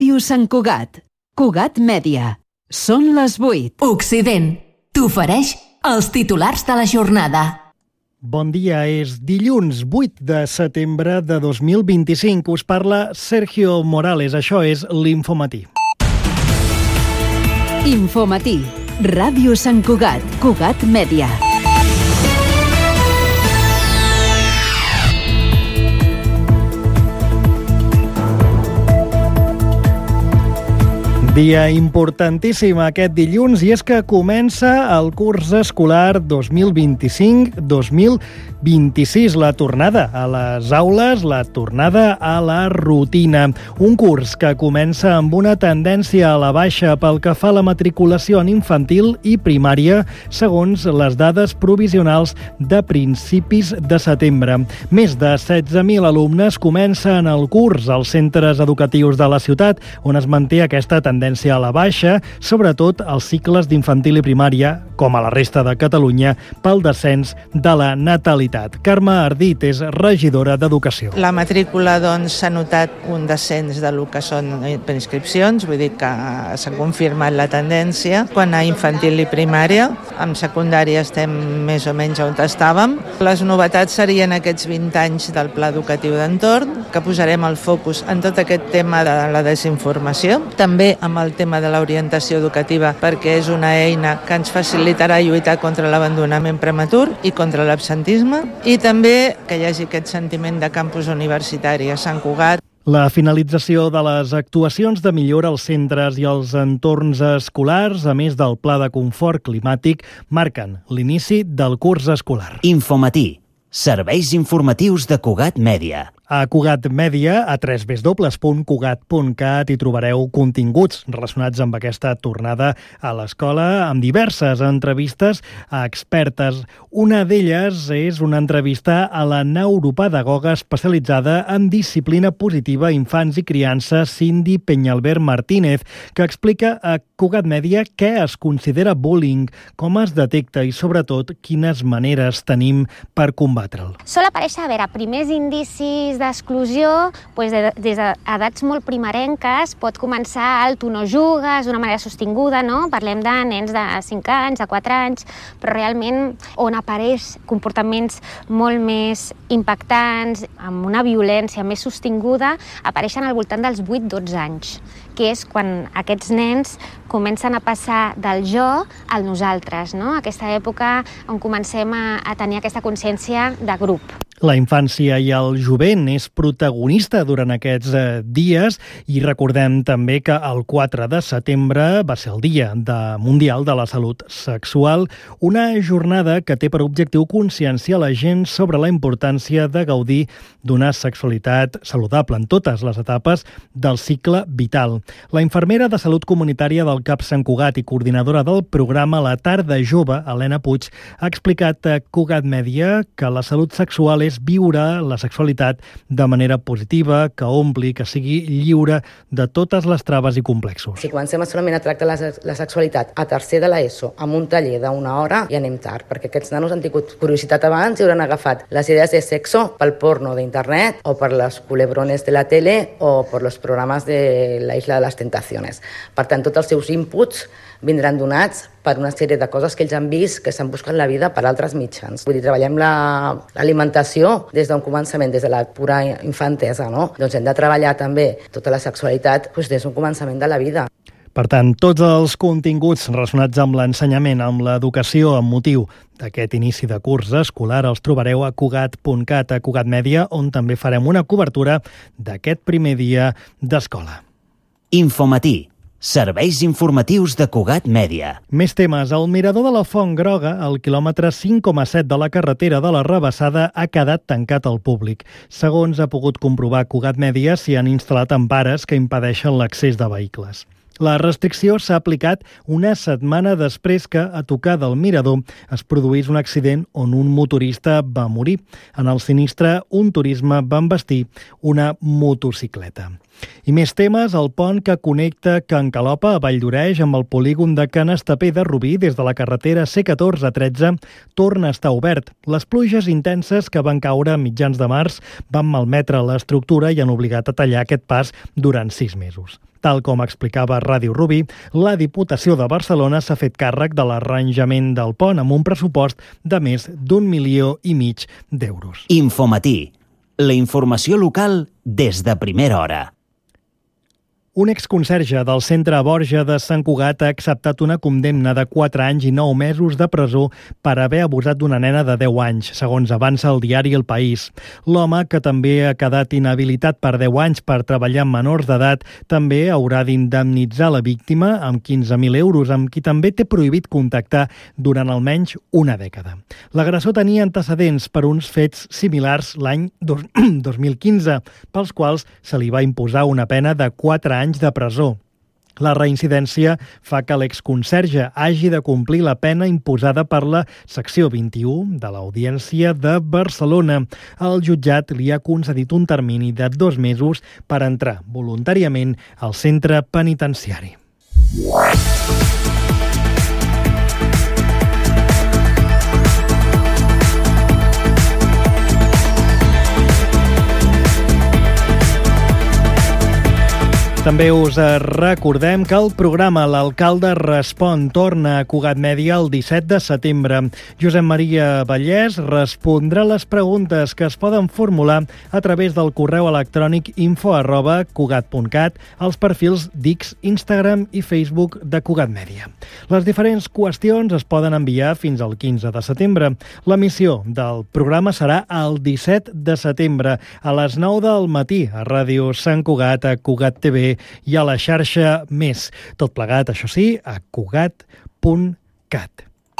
Ràdio Sant Cugat. Cugat Mèdia. Són les 8. Occident t'ofereix els titulars de la jornada. Bon dia, és dilluns 8 de setembre de 2025. Us parla Sergio Morales. Això és l'Infomatí. Infomatí. Ràdio Sant Cugat. Cugat Mèdia. Dia importantíssim aquest dilluns i és que comença el curs escolar 2025-2026, la tornada a les aules, la tornada a la rutina. Un curs que comença amb una tendència a la baixa pel que fa a la matriculació en infantil i primària, segons les dades provisionals de principis de setembre. Més de 16.000 alumnes comencen el curs als centres educatius de la ciutat, on es manté aquesta tendència a la baixa, sobretot als cicles d'infantil i primària, com a la resta de Catalunya, pel descens de la natalitat. Carme Ardit és regidora d'Educació. La matrícula, doncs, s'ha notat un descens de lo que són preinscripcions, vull dir que s'ha confirmat la tendència. Quan a infantil i primària, en secundària estem més o menys on estàvem. Les novetats serien aquests 20 anys del Pla Educatiu d'Entorn, que posarem el focus en tot aquest tema de la desinformació, també amb el tema de l'orientació educativa, perquè és una eina que ens facilitarà lluitar contra l'abandonament prematur i contra l'absentisme, i també que hi hagi aquest sentiment de campus universitari a Sant Cugat. La finalització de les actuacions de millora als centres i als entorns escolars, a més del pla de confort climàtic, marquen l'inici del curs escolar. Infomatí. Serveis informatius de Cugat Mèdia. A Cugat Mèdia, a www.cugat.cat, hi trobareu continguts relacionats amb aquesta tornada a l'escola, amb diverses entrevistes a expertes. Una d'elles és una entrevista a la neuropedagoga especialitzada en disciplina positiva, infants i criança, Cindy Peñalver Martínez, que explica a Cugat Mèdia què es considera bullying, com es detecta i, sobretot, quines maneres tenim per combatre'l. Sol aparèixer, primers indicis d'exclusió, des d'edats molt primerenques, pot començar el tu no jugues d'una manera sostinguda, no? Parlem de nens de 5 anys, de 4 anys, però realment on apareix comportaments molt més impactants, amb una violència més sostinguda, apareixen al voltant dels 8-12 anys, que és quan aquests nens comencen a passar del jo al nosaltres, no? Aquesta època on comencem a tenir aquesta consciència de grup. La infància i el jovent és protagonista durant aquests dies i recordem també que el 4 de setembre va ser el Dia Mundial de la Salut Sexual, una jornada que té per objectiu conscienciar la gent sobre la importància de gaudir d'una sexualitat saludable en totes les etapes del cicle vital. La infermera de Salut Comunitària del CAP Sant Cugat i coordinadora del programa La Tarda Jove, Helena Puig, ha explicat a Cugat Mèdia que la salut sexual és viure la sexualitat de manera positiva, que ompli, que sigui lliure de totes les traves i complexos. Si comencem solament a tractar la sexualitat a tercer de l'ESO, amb un taller d'una hora, ja anem tard, perquè aquests nanos han tingut curiositat abans i hauran agafat les idees de sexo pel porno d'internet o per les culebrones de la tele o per els programes de la Isla de les Tentaciones. Per tant, tots els seus inputs vindran donats per una sèrie de coses que ells han vist que s'han buscat la vida per altres mitjans. Vull dir, treballem l'alimentació des d'un començament, des de la pura infantesa, no? Doncs hem de treballar també tota la sexualitat des d'un començament de la vida. Per tant, tots els continguts relacionats amb l'ensenyament, amb l'educació, amb motiu d'aquest inici de curs escolar, els trobareu a cugat.cat, a Cugat Mèdia, on també farem una cobertura d'aquest primer dia d'escola. Infomatí. Serveis informatius de Cugat Mèdia. Més temes. El mirador de la Font Groga, al quilòmetre 5,7 de la carretera de la Rabassada, ha quedat tancat al públic. Segons ha pogut comprovar Cugat Mèdia, s'hi han instal·lat empares que impedeixen l'accés de vehicles. La restricció s'ha aplicat una setmana després que, a tocar del mirador, es produís un accident on un motorista va morir. En el sinistre, un turisme va envestir una motocicleta. I més temes, el pont que connecta Can Calopa a Valldoreix amb el polígon de Can Estapé de Rubí des de la carretera C14-13 torna a estar obert. Les pluges intenses que van caure a mitjans de març van malmetre l'estructura i han obligat a tallar aquest pas durant 6 mesos. Tal com explicava Ràdio Rubí, la Diputació de Barcelona s'ha fet càrrec de l'arranjament del pont amb un pressupost de més d'1,5 milions d'euros. Infomatí, la informació local des de primera hora. Un exconserge del centre Borja de Sant Cugat ha acceptat una condemna de 4 anys i 9 mesos de presó per haver abusat d'una nena de 10 anys, segons avança el diari El País. L'home, que també ha quedat inhabilitat per 10 anys per treballar amb menors d'edat, també haurà d'indemnitzar la víctima amb 15.000 euros, amb qui també té prohibit contactar durant almenys una dècada. L'agressor tenia antecedents per uns fets similars l'any 2015, pels quals se li va imposar una pena de 4 anys de presó. La reincidència fa que l'exconserge hagi de complir la pena imposada per la secció 21 de l'Audiència de Barcelona. El jutjat li ha concedit un termini de 2 mesos per entrar voluntàriament al centre penitenciari. També us recordem que el programa L'Alcalde Respon torna a Cugat Mèdia el 17 de setembre. Josep Maria Vallès respondrà les preguntes que es poden formular a través del correu electrònic info@cugat.cat als perfils d'X, Instagram i Facebook de Cugat Mèdia. Les diferents qüestions es poden enviar fins al 15 de setembre. L'emissió del programa serà el 17 de setembre a les 9 del matí a Ràdio Sant Cugat, a Cugat TV i a la xarxa Més. Tot plegat, això sí, a cugat.cat.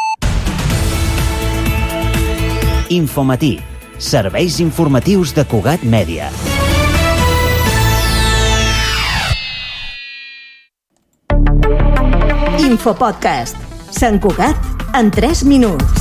Infomatí, serveis informatius de Cugat Mèdia. Infopodcast. Sant Cugat en 3 minuts.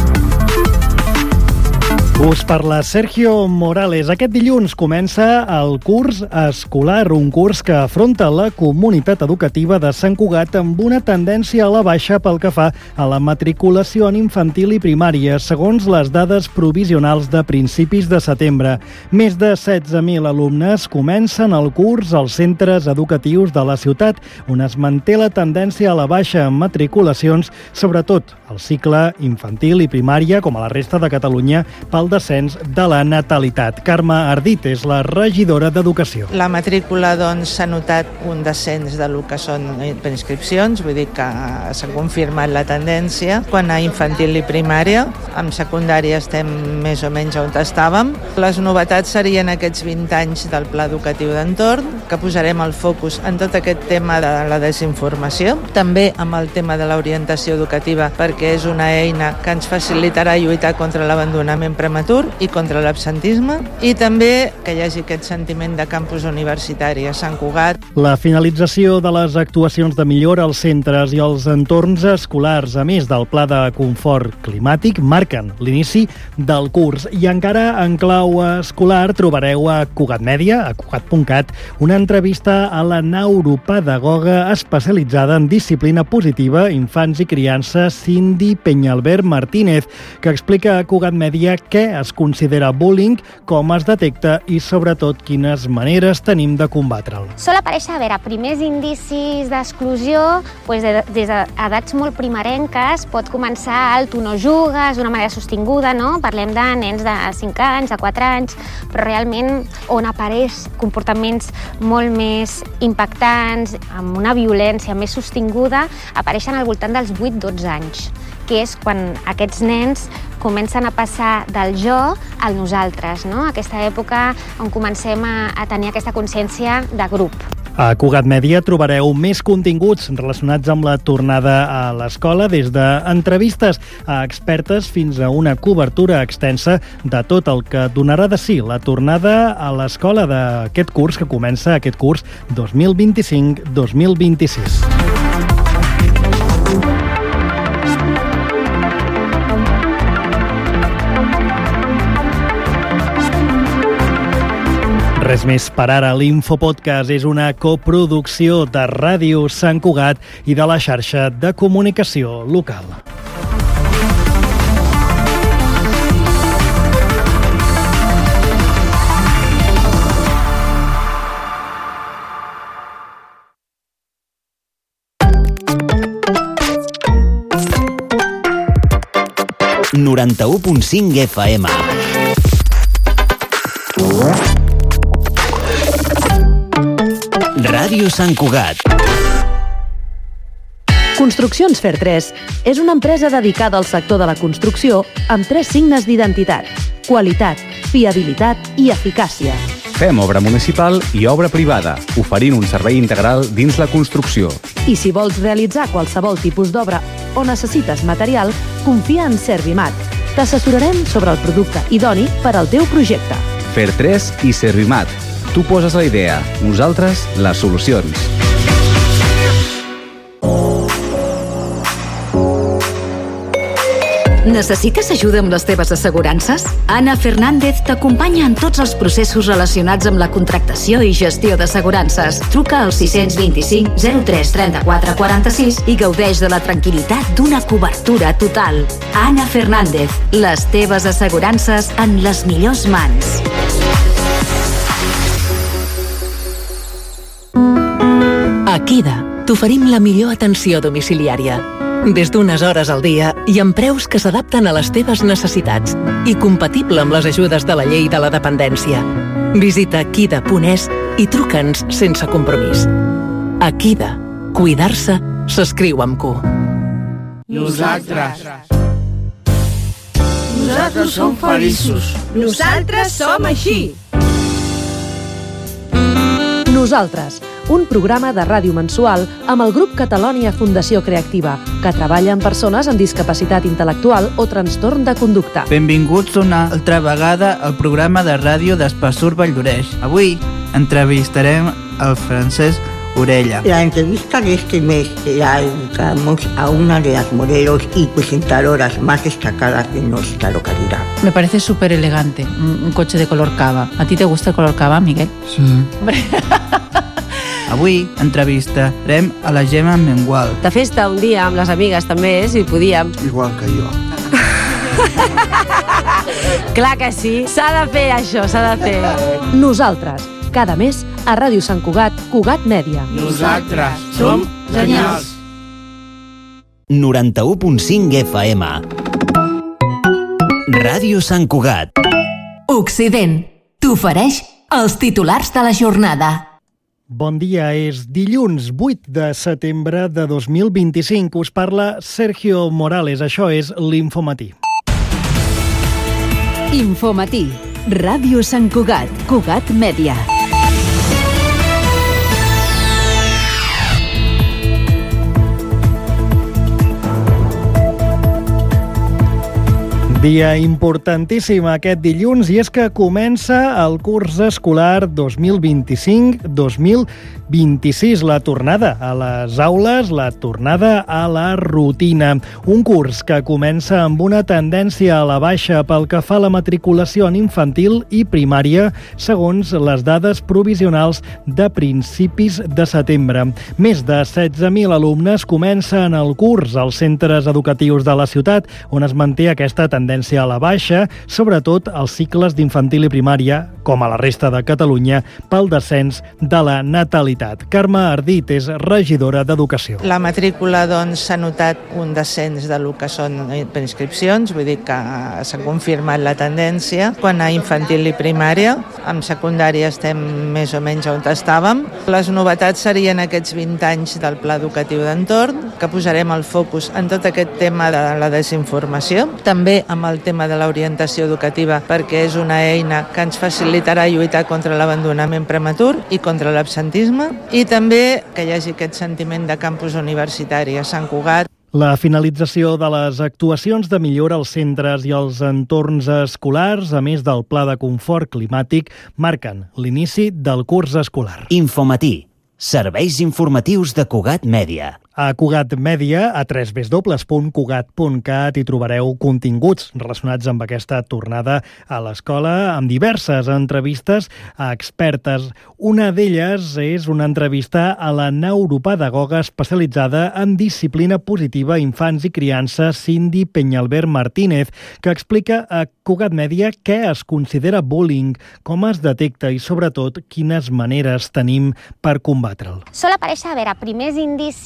Us parla Sergio Morales. Aquest dilluns comença el curs escolar, un curs que afronta la comunitat educativa de Sant Cugat amb una tendència a la baixa pel que fa a la matriculació en infantil i primària, segons les dades provisionals de principis de setembre. Més de 16.000 alumnes comencen el curs als centres educatius de la ciutat, on es manté la tendència a la baixa en matriculacions, sobretot al cicle infantil i primària, com a la resta de Catalunya, pel descens de la natalitat. Carme Ardit és la regidora d'Educació. La matrícula, doncs, s'ha notat un descens de lo que són preinscripcions, vull dir que s'ha confirmat la tendència. Quan a infantil i primària, amb secundària estem més o menys on estàvem. Les novetats serien aquests 20 anys del Pla Educatiu d'Entorn, que posarem el focus en tot aquest tema de la desinformació, també amb el tema de l'orientació educativa, perquè és una eina que ens facilitarà lluitar contra l'abandonament prematur i contra l'absentisme, i també que hi hagi aquest sentiment de campus universitari a Sant Cugat. La finalització de les actuacions de millora als centres i als entorns escolars, a més del pla de confort climàtic, marquen l'inici del curs. I encara en clau escolar trobareu a Cugat Mèdia, a cugat.cat, una entrevista a la neuropedagoga especialitzada en disciplina positiva, infants i criança, Cindy Peñalver Martínez, que explica a Cugat Mèdia què es considera bullying, com es detecta i, sobretot, quines maneres tenim de combatre'l. Sol aparèixer, a veure, primers indicis d'exclusió, des d'edats molt primerenques, pot començar el tu no jugues, d'una manera sostinguda, no? Parlem de nens de 5 anys, de 4 anys, però realment on apareix comportaments molt més impactants, amb una violència més sostinguda, apareixen al voltant dels 8-12 anys, que és quan aquests nens comencen a passar del jo al nosaltres, no? Aquesta època on comencem a tenir aquesta consciència de grup. A Cugat Mèdia trobareu més continguts relacionats amb la tornada a l'escola, des d'entrevistes a expertes fins a una cobertura extensa de tot el que donarà de si la tornada a l'escola d'aquest curs, que comença aquest curs 2025-2026. Res més per ara. L'Infopodcast és una coproducció de Ràdio Sant Cugat i de la xarxa de comunicació local. 91.5 FM. Ràdio Sant Cugat. Construccions Fer 3 és una empresa dedicada al sector de la construcció amb 3 signes d'identitat: qualitat, fiabilitat i eficàcia. Fem obra municipal i obra privada, oferint un servei integral dins la construcció. I si vols realitzar qualsevol tipus d'obra o necessites material, confia en Servimat. T'assessorarem sobre el producte idoni per al teu projecte. Fer 3 i Servimat. Tu poses la idea, nosaltres les solucions. Necessites ajuda amb les teves assegurances? Anna Fernández t'acompanya en tots els processos relacionats amb la contractació i gestió d'assegurances. Truca al 625 03 34 46 i gaudeix de la tranquil·litat d'una cobertura total. Anna Fernández, les teves assegurances en les millors mans. A Kida t'oferim la millor atenció domiciliària. Des d'unes hores al dia i amb preus que s'adapten a les teves necessitats i compatible amb les ajudes de la llei de la dependència. Visita kida.es i truca'ns sense compromís. A Kida, cuidar-se s'escriu amb Q. Nosaltres som feliços. Nosaltres som així. Nosaltres, un programa de ràdio mensual amb el grup Catalònia Fundació Creativa, que treballa amb persones amb discapacitat intel·lectual o trastorn de conducta. Benvinguts una altra vegada al programa de ràdio d'Espassur Valldoreix. Avui entrevistarem el Francesc Orella. La entrevista de este mes la dedicamos a una de las modelos y presentadoras más destacadas de nuestra localidad. Me parece súper elegante, un coche de color cava. ¿A ti te gusta el color cava, Miguel? Sí. Hombre. Avui entrevistarem a la Gemma Mengual. De festa un dia amb les amigues també, si podíem. Igual que jo. Clar que sí, s'ha de fer això, s'ha de fer. Nosaltres, cada mes a Ràdio Sant Cugat, Cugat Mèdia. Nosaltres som genials. 91.5 FM. Ràdio Sant Cugat. Occident t'ofereix els titulars de la jornada. Bon dia, és dilluns 8 de setembre de 2025. Us parla Sergio Morales. Això és l'Infomatí. Infomatí. Ràdio Sant Cugat. Cugat Mèdia. Dia importantíssim aquest dilluns, i és que comença el curs escolar 2025-2026, la tornada a les aules, la tornada a la rutina. Un curs que comença amb una tendència a la baixa pel que fa a la matriculació en infantil i primària, segons les dades provisionals de principis de setembre. Més de 16.000 alumnes comencen el curs als centres educatius de la ciutat, on es manté aquesta tendència a la baixa, sobretot als cicles d'infantil i primària, com a la resta de Catalunya, pel descens de la natalitat. Carme Ardit és regidora d'Educació. La matrícula, doncs, s'ha notat un descens de lo que són preinscripcions, vull dir que s'ha confirmat la tendència. Quan a infantil i primària, en secundària estem més o menys on estàvem. Les novetats serien aquests 20 anys del Pla Educatiu d'Entorn, que posarem el focus en tot aquest tema de la desinformació, també amb el tema de l'orientació educativa, perquè és una eina que ens facilitarà lluitar contra l'abandonament prematur i contra l'absentisme, i també que hi hagi aquest sentiment de campus universitari a Sant Cugat. La finalització de les actuacions de millora als centres i als entorns escolars, a més del pla de confort climàtic, marquen l'inici del curs escolar. Infomatí. Serveis informatius de Cugat Mèdia. A Cugat Mèdia, a www.cugat.cat, hi trobareu continguts relacionats amb aquesta tornada a l'escola, amb diverses entrevistes a expertes. Una d'elles és una entrevista a la neuropedagoga especialitzada en disciplina positiva a infants i criança, Cindy Peñalver Martínez, que explica a Cugat Mèdia què es considera bullying, com es detecta i, sobretot, quines maneres tenim per combatre'l. Sol aparèixer, primers indicis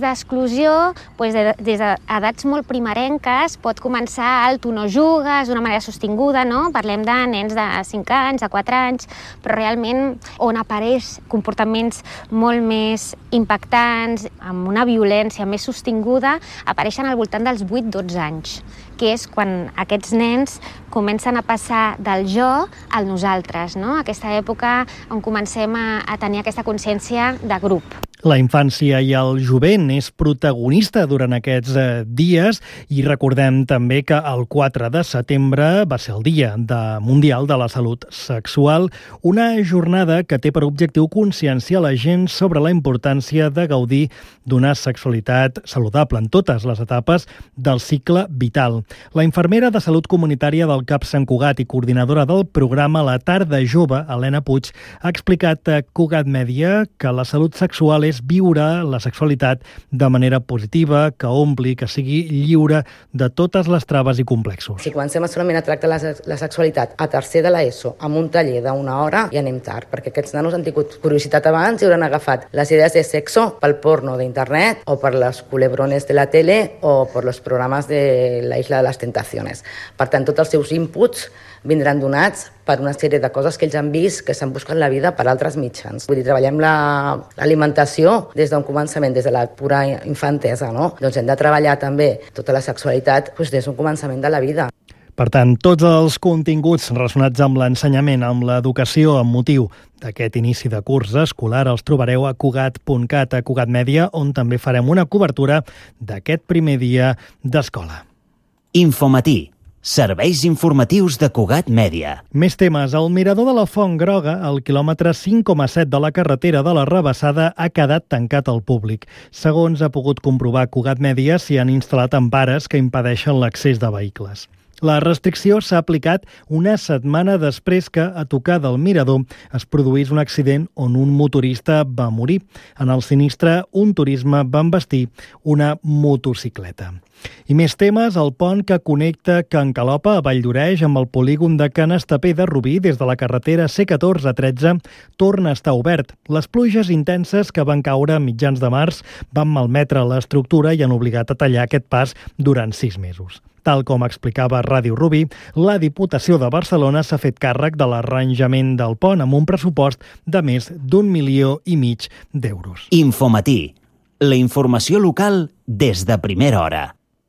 d'exclusió, des d'edats molt primerenques pot començar el tu no jugues d'una manera sostinguda, no? Parlem de nens de 5 anys, de 4 anys, però realment on apareix comportaments molt més impactants, amb una violència més sostinguda, apareixen al voltant dels 8-12 anys, que és quan aquests nens comencen a passar del jo al nosaltres, no? Aquesta època on comencem a tenir aquesta consciència de grup. La infància i el jovent és protagonista durant aquests dies i recordem també que el 4 de setembre va ser el Dia Mundial de la Salut Sexual, una jornada que té per objectiu conscienciar la gent sobre la importància de gaudir d'una sexualitat saludable en totes les etapes del cicle vital. La infermera de Salut Comunitària del CAP Sant Cugat i coordinadora del programa La Tarda Jove, Helena Puig, ha explicat a Cugat Mèdia que la salut sexual és viure la sexualitat de manera positiva, que ompli, que sigui lliure de totes les traves i complexos. Si comencem solament a tractar la sexualitat a tercer de l'ESO amb un taller d'una hora, ja anem tard, perquè aquests nanos han tingut curiositat abans i hauran agafat les idees de sexo pel porno d'internet o per les culebrones de la tele o per els programes de la Isla de les Tentaciones. Per tant, tots els seus inputs vindran donats per una sèrie de coses que ells han vist que s'han buscat la vida per altres mitjans. Vull dir, treballem l'alimentació des d'un començament, des de la pura infantesa, no? Doncs hem de treballar també tota la sexualitat des d'un començament de la vida. Per tant, tots els continguts relacionats amb l'ensenyament, amb l'educació, amb motiu d'aquest inici de curs escolar els trobareu a Cugat.cat, a Cugat Mèdia, on també farem una cobertura d'aquest primer dia d'escola. Infomatí. Serveis informatius de Cugat Mèdia. Més temes. El mirador de la Font Groga, al quilòmetre 5,7 de la carretera de la Rabassada, ha quedat tancat al públic. Segons ha pogut comprovar Cugat Mèdia, s'hi han instal·lat empares que impedeixen l'accés de vehicles. La restricció s'ha aplicat una setmana després que, a tocar del mirador, es produís un accident on un motorista va morir. En el sinistre, un turisme va embestir una motocicleta. I més temes, el pont que connecta Can Calopa a Valldoreix amb el polígon de Can Estapé de Rubí des de la carretera C14-13 torna a estar obert. Les pluges intenses que van caure a mitjans de març van malmetre l'estructura i han obligat a tallar aquest pas durant 6 mesos. Tal com explicava Ràdio Rubí, la Diputació de Barcelona s'ha fet càrrec de l'arranjament del pont amb un pressupost de més d'1,5 milions d'euros. Infomatí. La informació local des de primera hora.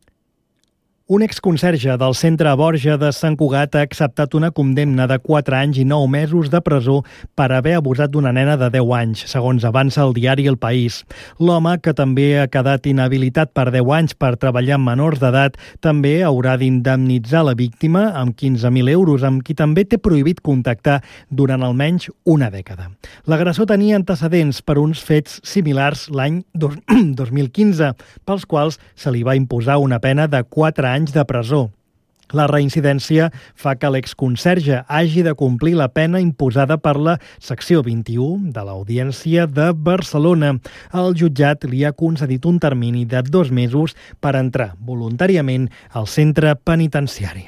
Un exconserge del centre Borja de Sant Cugat ha acceptat una condemna de 4 anys i 9 mesos de presó per haver abusat d'una nena de 10 anys, segons avança el diari El País. L'home, que també ha quedat inhabilitat per 10 anys per treballar amb menors d'edat, també haurà d'indemnitzar la víctima amb 15.000 euros, amb qui també té prohibit contactar durant almenys una dècada. L'agressor tenia antecedents per uns fets similars l'any 2015, pels quals se li va imposar una pena de 4 anys de presó. La reincidència fa que l'exconserge hagi de complir la pena imposada per la secció 21 de l'Audiència de Barcelona. El jutjat li ha concedit un termini de 2 mesos per entrar voluntàriament al centre penitenciari.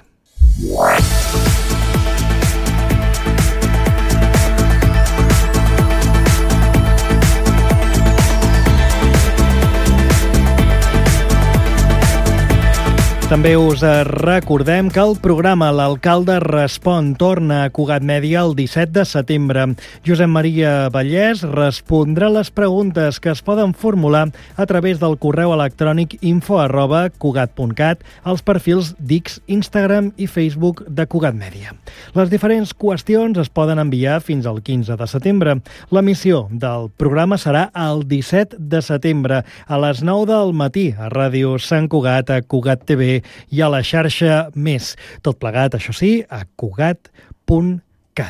També us recordem que el programa L'Alcalde Respon torna a Cugat Mèdia el 17 de setembre. Josep Maria Vallès respondrà les preguntes que es poden formular a través del correu electrònic info@cugat.cat, als perfils d'X, Instagram i Facebook de Cugat Mèdia. Les diferents qüestions es poden enviar fins al 15 de setembre. L'emissió del programa serà el 17 de setembre a les 9 del matí a Ràdio Sant Cugat, a Cugat TV i a la xarxa Més. Tot plegat, això sí, a Cugat.cat.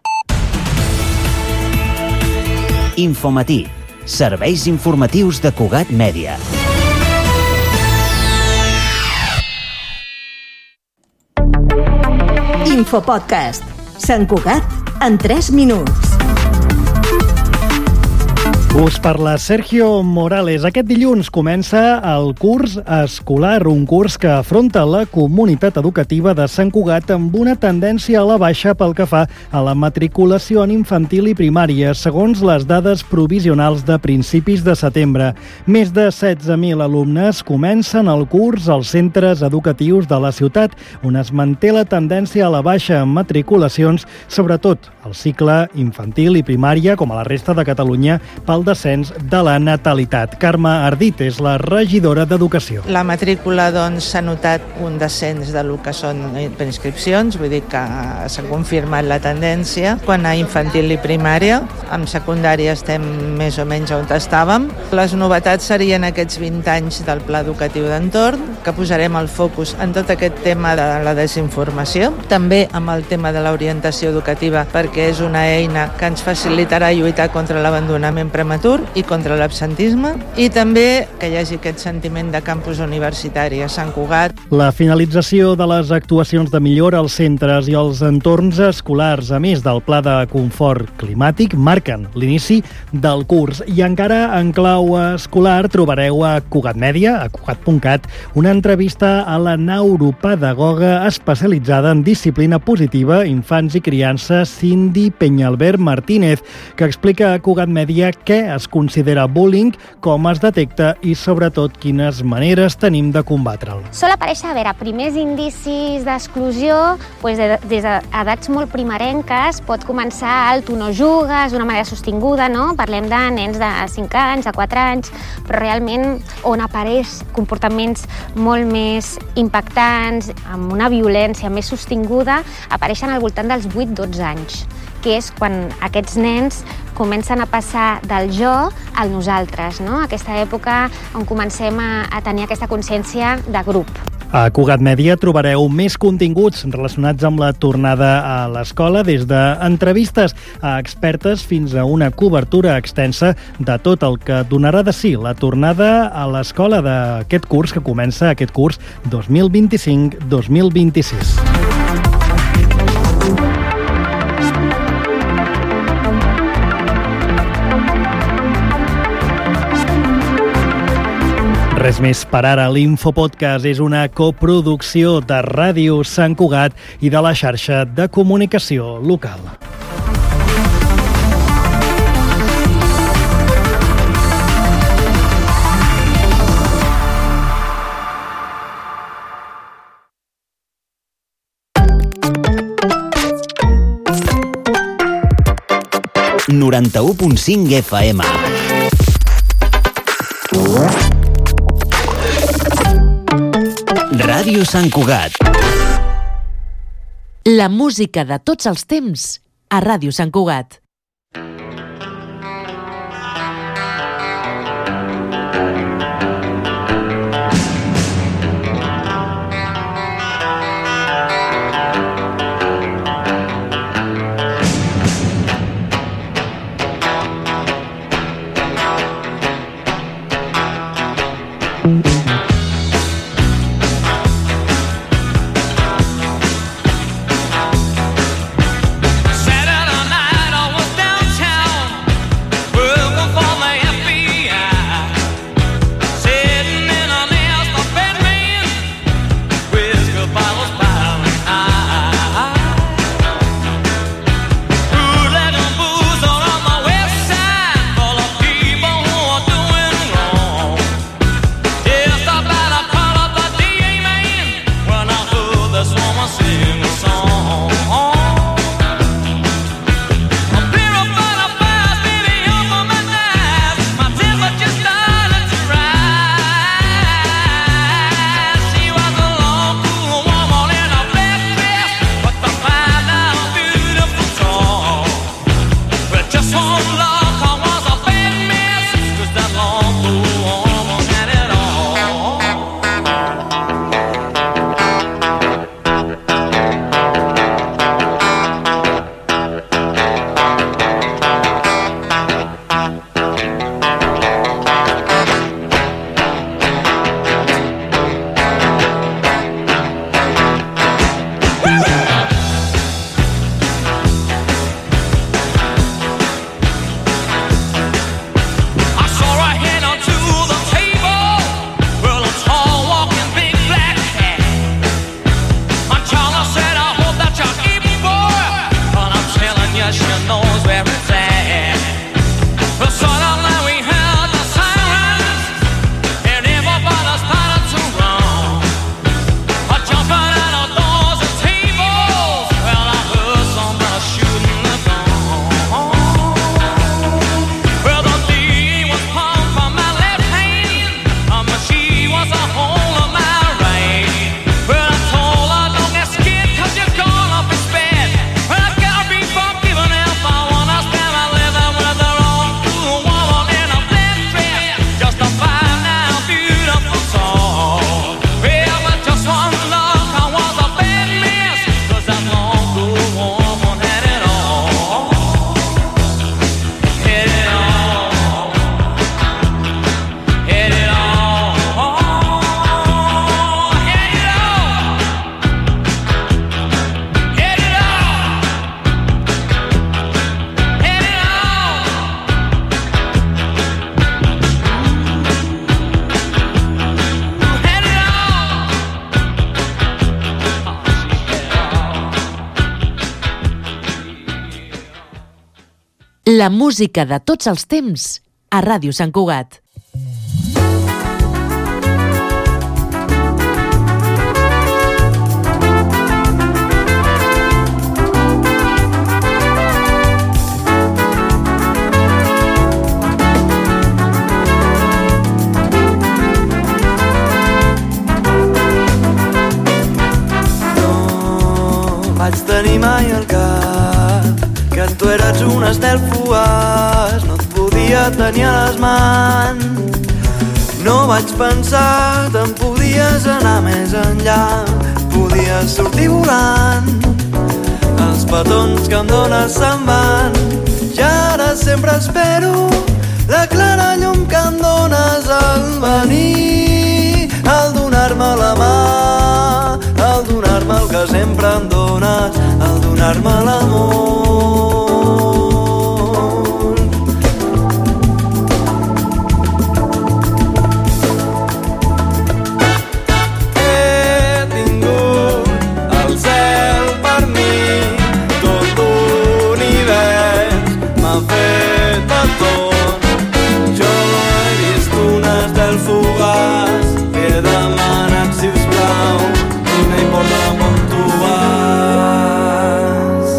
Infomatí. Serveis informatius de Cugat Mèdia. Infopodcast. Sant Cugat en 3 minuts. Us parla Sergio Morales. Aquest dilluns comença el curs escolar, un curs que afronta la comunitat educativa de Sant Cugat amb una tendència a la baixa pel que fa a la matriculació en infantil i primària, segons les dades provisionals de principis de setembre. Més de 16.000 alumnes comencen el curs als centres educatius de la ciutat, on es manté la tendència a la baixa en matriculacions, sobretot al cicle infantil i primària, com a la resta de Catalunya, pel descens de la natalitat. Carme Ardit és la regidora d'Educació. La matrícula, doncs, s'ha notat un descens de lo que són preinscripcions, vull dir que s'ha confirmat la tendència. Quan a infantil i primària, en secundària estem més o menys on estàvem. Les novetats serien aquests 20 anys del Pla Educatiu d'Entorn, que posarem el focus en tot aquest tema de la desinformació, també amb el tema de l'orientació educativa, perquè és una eina que ens facilitarà lluitar contra l'abandonament prematur i contra l'absentisme, i també que hi hagi aquest sentiment de campus universitari a Sant Cugat. La finalització de les actuacions de millora als centres i als entorns escolars, a més del pla de confort climàtic, marquen l'inici del curs. I encara en clau escolar trobareu a Cugat Mèdia, a cugat.cat, una entrevista a la neuropedagoga especialitzada en disciplina positiva, infants i criança, Cindy Peñalver Martínez, que explica a Cugat Mèdia què es considera bullying, com es detecta i, sobretot, quines maneres tenim de combatre'l. Sol aparèixer, primers indicis d'exclusió, des d'edats molt primerenques, pot començar el tu no jugues, d'una manera sostinguda, no? Parlem de nens de 5 anys, de 4 anys, però realment on apareix comportaments molt més impactants, amb una violència més sostinguda, apareixen al voltant dels 8-12 anys, que és quan aquests nens comencen a passar del jo al nosaltres, no? Aquesta època on comencem a tenir aquesta consciència de grup. A Cugat Mèdia trobareu més continguts relacionats amb la tornada a l'escola, des d'entrevistes a expertes fins a una cobertura extensa de tot el que donarà de si la tornada a l'escola d'aquest curs que comença aquest curs 2025-2026. Res més per ara. L'Infopodcast és una coproducció de Ràdio Sant Cugat i de la xarxa de comunicació local. ...91.5 FM. Ràdio Sant Cugat. La música de tots els temps a Ràdio Sant Cugat. Yeah. La música de tots els temps a Ràdio Sant Cugat. Vaig tenir mai al cap que tu eres un estel fugaç, no et podia tenir a les mans. No vaig pensar, te'n podies anar més enllà, podies sortir volant. Els petons que em dones se'n van, i ara sempre espero la clara llum que em dones al venir, al donar-me la mà, al donar-me el que sempre em dones, al donar-me l'amor. He tingut el cel per mi, tot l'univers m'ha fet de tot. Jo he vist un estel fugaç, he demanat sisplau, no importa on tu vas.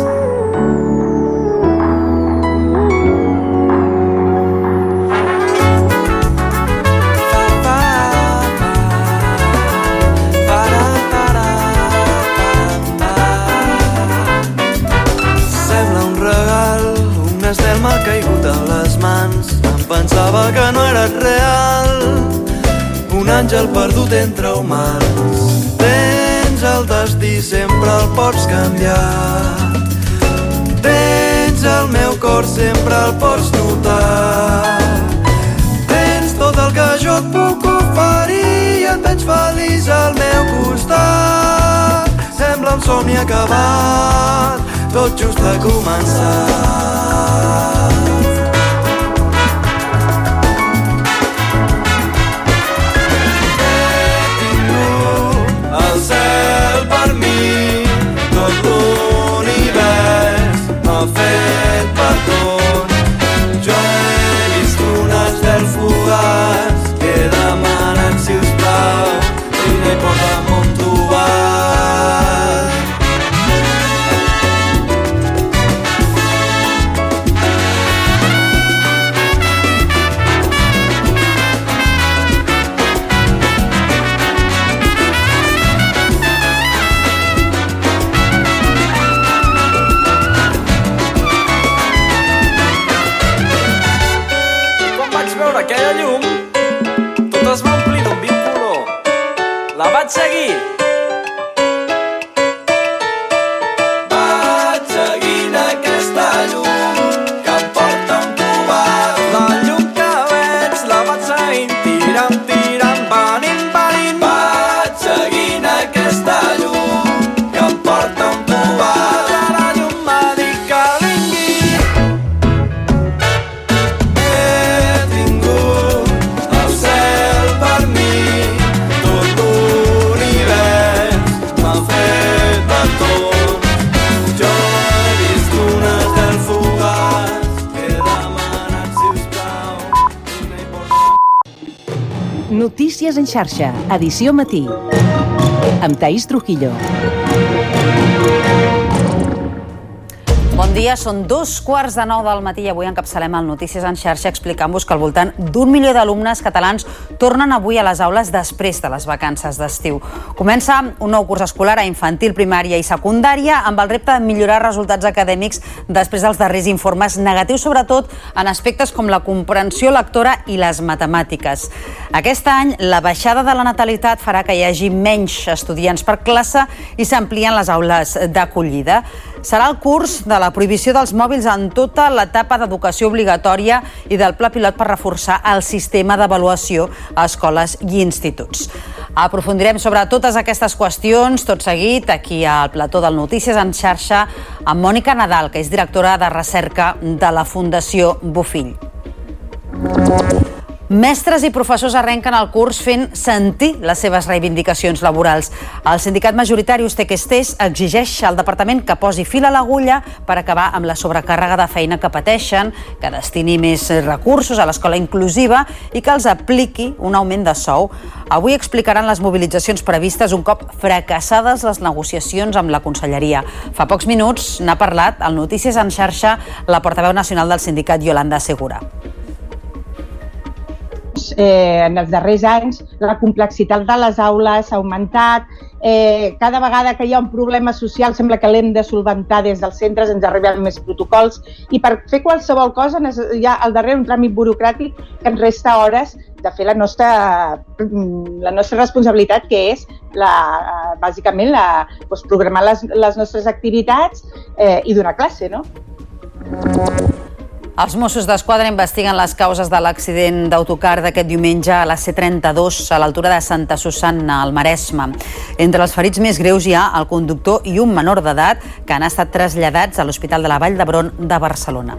Sembla un regal, un estel m'ha caigut a les mans. Em pensava que no eres real, un àngel perdut entre humans. Tens el destí, sempre el pots canviar. Tens el meu cor, sempre el pots notar. Tens tot el que jo et puc oferir i et veig feliç al meu costat. Sembla un somni acabat, tot just ha començat. El cel per mi, tot l'univers m'ha fet petó. Jo he vist un estel fugaç, he demanat sisplau, i no importa on tu vas. Aquella llum, tot es va omplir d'un viu color. La vaig seguir. Vaig seguint aquesta llum que em porta on tu vas. La llum que veig la vaig seguint, tirant, tirant, venint, venint. Vaig seguint aquesta llum que em porta on tu vas. La llum m'ha dit que vingui. Notícies en xarxa, edició matí, amb Taís Trujillo. Bon dia, són 2:15 del matí i avui encapçalem el Notícies en xarxa explicant-vos que al voltant d'1 milió d'alumnes catalans tornen avui a les aules després de les vacances d'estiu. Comença un nou curs escolar a infantil, primària i secundària amb el repte de millorar resultats acadèmics després dels darrers informes negatius, sobretot en aspectes com la comprensió lectora i les matemàtiques. Aquest any, la baixada de la natalitat farà que hi hagi menys estudiants per classe i s'amplien les aules d'acollida. Serà el curs de la prohibició dels mòbils en tota l'etapa d'educació obligatòria i del pla pilot per reforçar el sistema d'avaluació a escoles i instituts. Aprofundirem sobre totes aquestes qüestions tot seguit aquí al plató del Notícies en xarxa amb Mònica Nadal, que és directora de recerca de la Fundació Bofill. Mestres i professors arrenquen el curs fent sentir les seves reivindicacions laborals. El sindicat majoritari Ustek-Estés exigeix al departament que posi fil a l'agulla per acabar amb la sobrecàrrega de feina que pateixen, que destini més recursos a l'escola inclusiva i que els apliqui un augment de sou. Avui explicaran les mobilitzacions previstes un cop fracassades les negociacions amb la Conselleria. Fa pocs minuts n'ha parlat al Notícies en xarxa la portaveu nacional del sindicat, Yolanda Segura. En els darrers anys la complexitat de les aules ha augmentat, cada vegada que hi ha un problema social sembla que l'hem de solventar des dels centres, ens arriben més protocols i per fer qualsevol cosa hi ha al darrere un tràmit burocràtic que ens resta hores de fer la nostra responsabilitat, que és bàsicament programar les nostres activitats i donar classe, no? Els Mossos d'Esquadra investiguen les causes de l'accident d'autocar d'aquest diumenge a la C32 a l'altura de Santa Susanna, al Maresme. Entre els ferits més greus hi ha el conductor i un menor d'edat que han estat traslladats a l'Hospital de la Vall d'Hebron de Barcelona.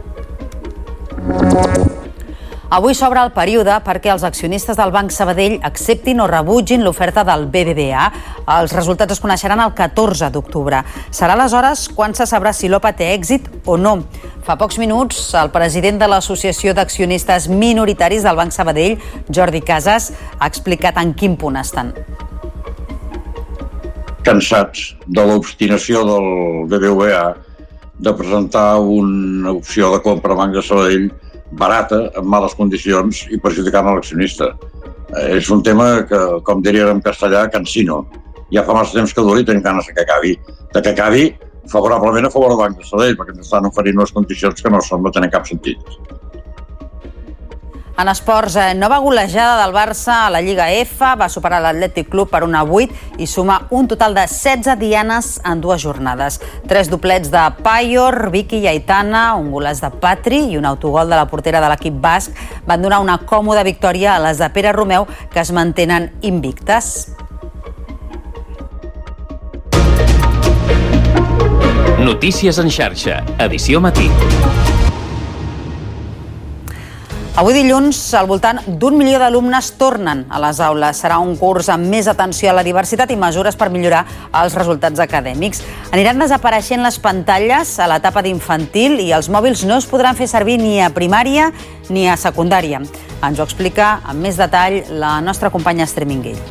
Avui s'obre el període perquè els accionistes del Banc Sabadell acceptin o rebutgin l'oferta del BBVA. Els resultats es coneixeran el 14 d'octubre. Serà aleshores quan se sabrà si l'OPA té èxit o no. Fa pocs minuts, el president de l'Associació d'Accionistes Minoritaris del Banc Sabadell, Jordi Casas, ha explicat en quin punt estan. Cansats de l'obstinació del BBVA de presentar una opció de compra a Banc de Sabadell barata, en males condicions i perjudicant l'accionista. És un tema que, com diríem en castellà, cansino. Ja fa massa temps que dura i tenim ganes que acabi favorablement a favor del Banc de Sabadell, perquè ens estan oferint unes condicions que no tenen cap sentit. En esports, nova golejada del Barça a la Lliga F, va superar l'Atlètic Club per 1-8 i suma un total de 16 dianes en 2 jornades. 3 doblets de Payor, Vicky i Aitana, un golaç de Patri i un autogol de la portera de l'equip basc van donar una còmoda victòria a les de Pere Romeu, que es mantenen invictes. Notícies en xarxa, edició matí. Avui dilluns, al voltant d'1 milió d'alumnes tornen a les aules. Serà un curs amb més atenció a la diversitat i mesures per millorar els resultats acadèmics. Aniran desapareixent les pantalles a l'etapa d'infantil i els mòbils no es podran fer servir ni a primària ni a secundària. Ens ho explica amb més detall la nostra companya Esther Minguell.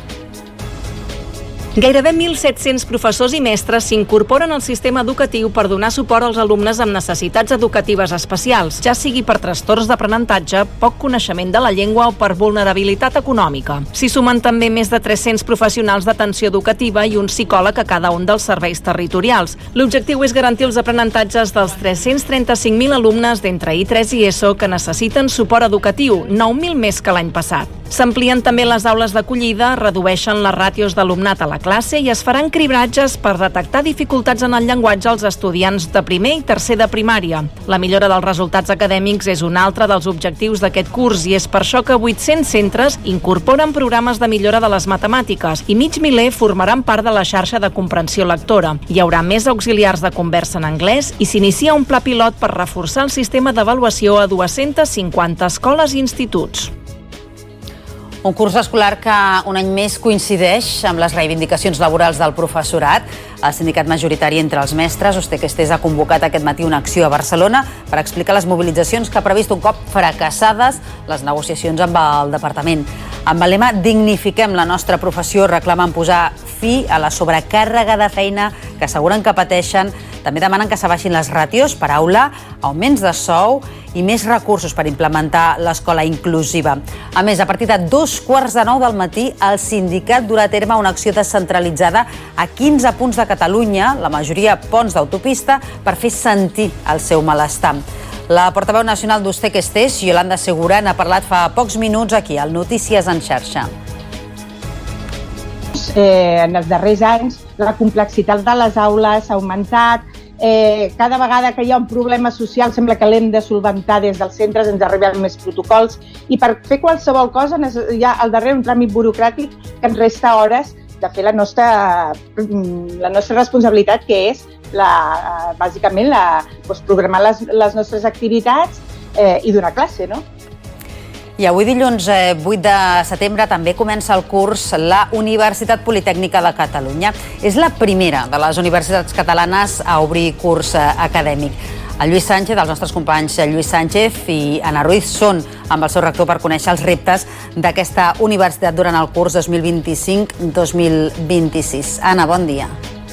Gairebé 1.700 professors i mestres s'incorporen al sistema educatiu per donar suport als alumnes amb necessitats educatives especials, ja sigui per trastorns d'aprenentatge, poc coneixement de la llengua o per vulnerabilitat econòmica. S'hi sumen també més de 300 professionals d'atenció educativa i un psicòleg a cada un dels serveis territorials. L'objectiu és garantir els aprenentatges dels 335.000 alumnes d'entre I3 i ESO que necessiten suport educatiu, 9.000 més que l'any passat. S'amplien també les aules d'acollida, redueixen les ràtios d'alumnat a la classe i es faran cribratges per detectar dificultats en el llenguatge als estudiants de primer i tercer de primària. La millora dels resultats acadèmics és un altre dels objectius d'aquest curs i és per això que 800 centres incorporen programes de millora de les matemàtiques i mig miler formaran part de la xarxa de comprensió lectora. Hi haurà més auxiliars de conversa en anglès i s'inicia un pla pilot per reforçar el sistema d'avaluació a 250 escoles i instituts. Un curs escolar que un any més coincideix amb les reivindicacions laborals del professorat. El sindicat majoritari entre els mestres, Ustek-Estés, ha convocat aquest matí una acció a Barcelona per explicar les mobilitzacions que ha previst un cop fracassades les negociacions amb el departament. Amb el lema "Dignifiquem la nostra professió", reclamen posar fi a la sobrecàrrega de feina que asseguren que pateixen. També demanen que s'abaixin les ràtios per aula, augments de sou i més recursos per implementar l'escola inclusiva. A més, a partir de 8:45 del matí, el sindicat durà a terme una acció descentralitzada a 15 punts de Catalunya, la majoria ponts d'autopista, per fer sentir el seu malestar. La portaveu nacional d'Ustek-Estés, Yolanda Segura, n'ha parlat fa pocs minuts aquí, al Notícies en xarxa. En els darrers anys la complexitat de les aules ha augmentat, cada vegada que hi ha un problema social sembla que l'hem de solventar des dels centres, ens arriben més protocols i per fer qualsevol cosa hi ha al darrere un tràmit burocràtic que ens resta hores de fer la nostra responsabilitat, que és bàsicament programar les nostres activitats i donar classe, no? I avui dilluns 8 de setembre també comença el curs la Universitat Politècnica de Catalunya. És la primera de les universitats catalanes a obrir curs acadèmic. El Lluís Sánchez, els nostres companys Lluís Sánchez i Anna Ruiz són amb el seu rector per conèixer els reptes d'aquesta universitat durant el curs 2025-2026. Anna, bon dia.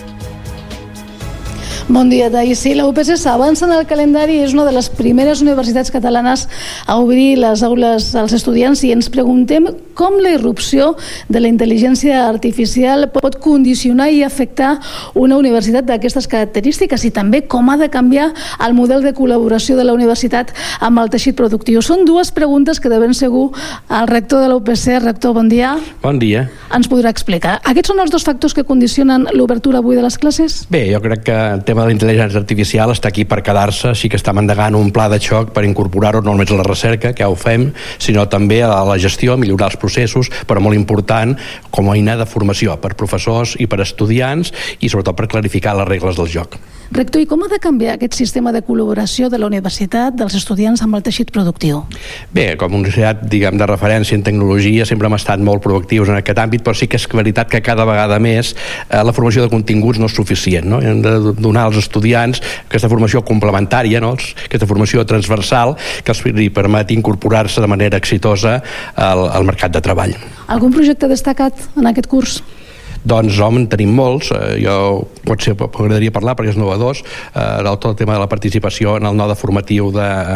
Bon dia, Thais. Sí, la UPC s'avança en el calendari i és una de les primeres universitats catalanes a obrir les aules als estudiants i ens preguntem com la irrupció de la intel·ligència artificial pot condicionar i afectar una universitat d'aquestes característiques i també com ha de canviar el model de col·laboració de la universitat amb el teixit productiu. Són dues preguntes que de ben segur el rector de la UPC, rector, bon dia. Bon dia. Ens podrà explicar. Aquests són els dos factors que condicionen l'obertura avui de les classes? Bé, jo crec que el tema de la intel·ligència artificial està aquí per quedar-se, sí que estem endegant un pla de xoc per incorporar-ho no només a la recerca, que ja ho fem, sinó també a la gestió, millorar els processos, però molt important com a eina de formació per professors i per estudiants i sobretot per clarificar les regles del joc. Rector, i com ha de canviar aquest sistema de col·laboració de la universitat, dels estudiants amb el teixit productiu? Bé, com a universitat, diguem, de referència en tecnologia, sempre hem estat molt proactius en aquest àmbit, però sí que és veritat que cada vegada més la formació de continguts no és suficient, no? Hem de donar als estudiants aquesta formació complementària, no? Aquesta formació transversal que els permeti incorporar-se de manera exitosa al mercat de treball. Algun projecte destacat en aquest curs? Doncs, home, en tenim molts. Jo potser m'agradaria parlar, perquè és novedós, del tot el tema de la participació en el node formatiu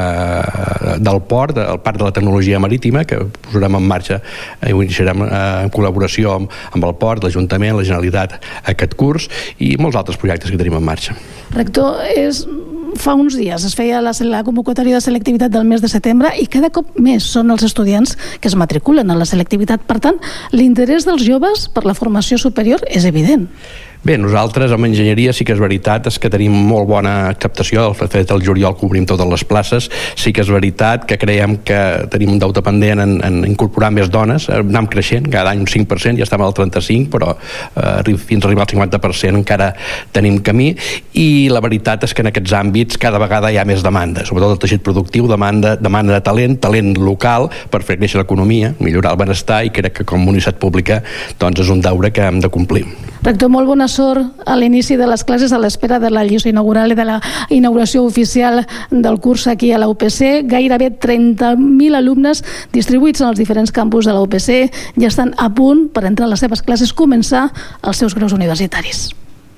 del port, el Parc de la Tecnologia Marítima, que posarem en marxa i ho iniciarem en col·laboració amb el port, l'Ajuntament, la Generalitat, aquest curs, i molts altres projectes que tenim en marxa. Rector, fa uns dies es feia la convocatòria de selectivitat del mes de setembre i cada cop més són els estudiants que es matriculen a la selectivitat. Per tant, l'interès dels joves per la formació superior és evident. Bé, nosaltres amb enginyeria sí que és veritat és que tenim molt bona acceptació. De fet, el juliol cobrim totes les places. Sí que és veritat que creiem que tenim un deute pendent en incorporar més dones. Anem creixent, cada any un 5%, ja estem al 35%, però fins a arribar al 50% encara tenim camí. I la veritat és que en aquests àmbits cada vegada hi ha més demanda, sobretot el teixit productiu, demanda de talent local per fer créixer l'economia, millorar el benestar, i crec que com a universitat pública doncs és un deure que hem de complir. Rector, molt bona sort a l'inici de les classes a l'espera de la lliçó inaugural i de la inauguració oficial del curs aquí a la UPC. Gairebé 30.000 alumnes distribuïts en els diferents campus de la UPC ja estan a punt per entrar a les seves classes, començar els seus graus universitaris.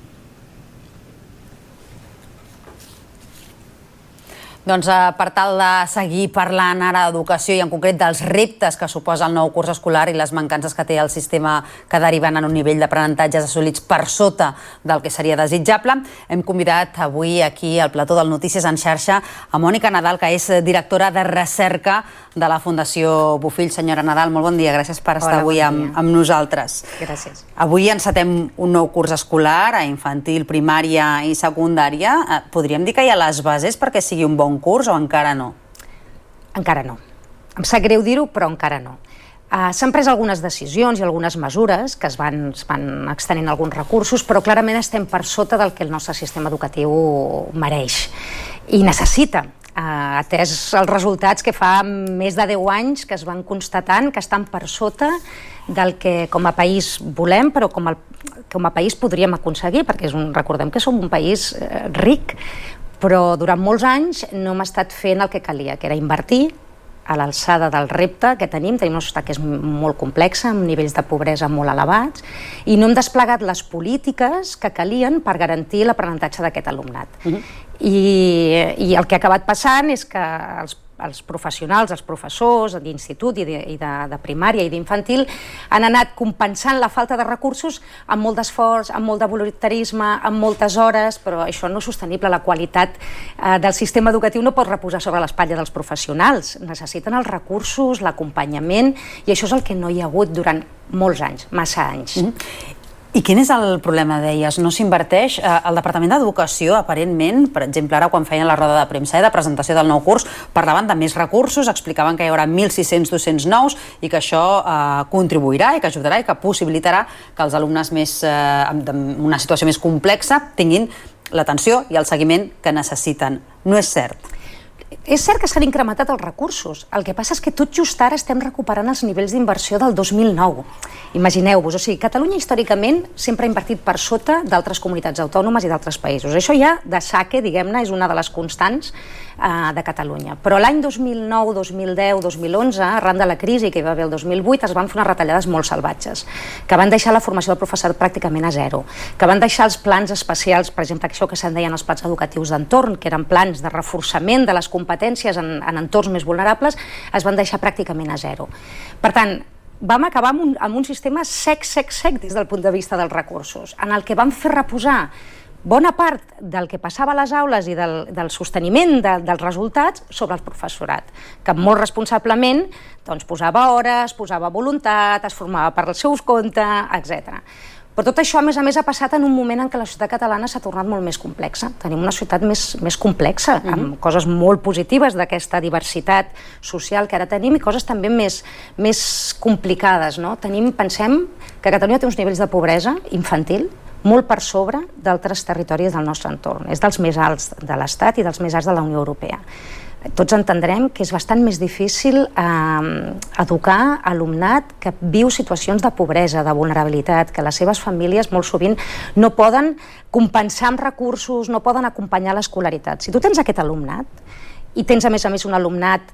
Doncs per tal de seguir parlant ara d'educació i en concret dels reptes que suposa el nou curs escolar i les mancances que té el sistema que deriven en un nivell d'aprenentatges assolits per sota del que seria desitjable, hem convidat avui aquí al plató del Notícies en xarxa a Mònica Nadal, que és directora de recerca de la Fundació Bofill. Senyora Nadal, molt bon dia, gràcies per estar avui amb nosaltres. Gràcies. Avui encetem un nou curs escolar a infantil, primària i secundària. Podríem dir que hi ha les bases perquè sigui un bon curs o encara no? Encara no. Em sap greu dir-ho, però encara no. S'han pres algunes decisions i algunes mesures que es van extenent alguns recursos, però clarament estem per sota del que el nostre sistema educatiu mereix i necessita, atès els resultats que fa més de 10 anys que es van constatant que estan per sota del que com a país volem, però com a país podríem aconseguir, perquè recordem que som un país ric, però durant molts anys no hem estat fent el que calia, que era invertir a l'alçada del repte que tenim. Tenim una societat que és molt complexa, amb nivells de pobresa molt elevats, i no hem desplegat les polítiques que calien per garantir l'aprenentatge d'aquest alumnat. I el que ha acabat passant és que els professionals, els professors d'institut i de primària i d'infantil han anat compensant la falta de recursos amb molt d'esforç, amb molt de voluntarisme, amb moltes hores, però això no és sostenible. La qualitat del sistema educatiu no pot reposar sobre l'espatlla dels professionals. Necessiten els recursos, l'acompanyament, i això és el que no hi ha hagut durant molts anys, massa anys. I quin és el problema, deies? No s'inverteix? El Departament d'Educació, aparentment, per exemple, ara quan feien la roda de premsa de presentació del nou curs, parlaven de més recursos, explicaven que hi haurà 1.600 docents nous i que això contribuirà i que ajudarà i que possibilitarà que els alumnes amb una situació més complexa tinguin l'atenció i el seguiment que necessiten. No és cert? És cert que s'han incrementat els recursos. El que passa és que tot just ara estem recuperant els nivells d'inversió del 2009. Imagineu-vos, o sigui, Catalunya històricament sempre ha invertit per sota d'altres comunitats autònomes i d'altres països. Això ja de saque, diguem-ne, és una de les constants de Catalunya. Però l'any 2009, 2010, 2011, arran de la crisi que hi va haver el 2008, es van fer unes retallades molt salvatges, que van deixar la formació del professorat pràcticament a zero, que van deixar els plans especials, per exemple, això que se'n deien els plans educatius d'entorn, que eren plans de reforçament de les competències en entorns més vulnerables, es van deixar pràcticament a zero. Per tant, vam acabar amb un sistema sec des del punt de vista dels recursos, en el que vam fer reposar bona part del que passava a les aules i del sosteniment dels resultats sobre el professorat, que molt responsablement posava hores, posava voluntat, es formava per als seus comptes, etc. Però tot això, a més, ha passat en un moment en què la societat catalana s'ha tornat molt més complexa. Tenim una societat més complexa, amb coses molt positives d'aquesta diversitat social que ara tenim i coses també més complicades. Pensem que Catalunya té uns nivells de pobresa infantil molt per sobre d'altres territoris del nostre entorn. És dels més alts de l'Estat i dels més alts de la Unió Europea. Tots entendrem que és bastant més difícil educar alumnat que viu situacions de pobresa, de vulnerabilitat, que les seves famílies molt sovint no poden compensar amb recursos, no poden acompanyar l'escolaritat. Si tu tens aquest alumnat i tens, a més, un alumnat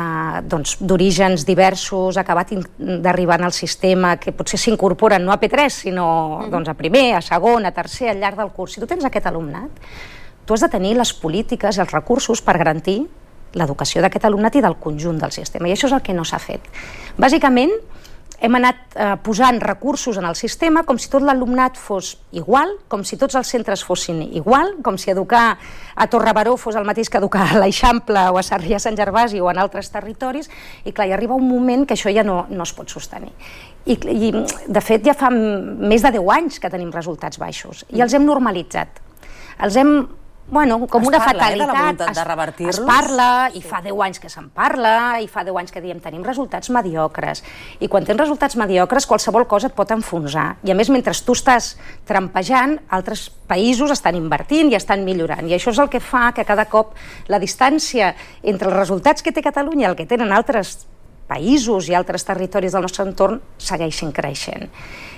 d'orígens diversos, acabat d'arribar al sistema, que potser s'incorporen no a P3, sinó a primer, a segon, a tercer, al llarg del curs. Si tu tens aquest alumnat, tu has de tenir les polítiques i els recursos per garantir l'educació d'aquest alumnat i del conjunt del sistema. I això és el que no s'ha fet. Bàsicament, hem anat posant recursos en el sistema com si tot l'alumnat fos igual, com si tots els centres fossin igual, com si educar a Torrebaró fos el mateix que educar a l'Eixample o a Sarrià Sant Gervasi o en altres territoris, i clar, hi arriba un moment que això ja no es pot sostenir. I de fet ja fa més de 10 anys que tenim resultats baixos i els hem normalitzat. Els hem com una fatalitat, es parla, i fa 10 anys que se'n parla, i fa 10 anys que diem tenim resultats mediocres, i quan tens resultats mediocres qualsevol cosa et pot enfonsar, i a més mentre tu estàs trampejant, altres països estan invertint i estan millorant, i això és el que fa que cada cop la distància entre els resultats que té Catalunya i el que tenen altres països i altres territoris del nostre entorn segueixin creixent.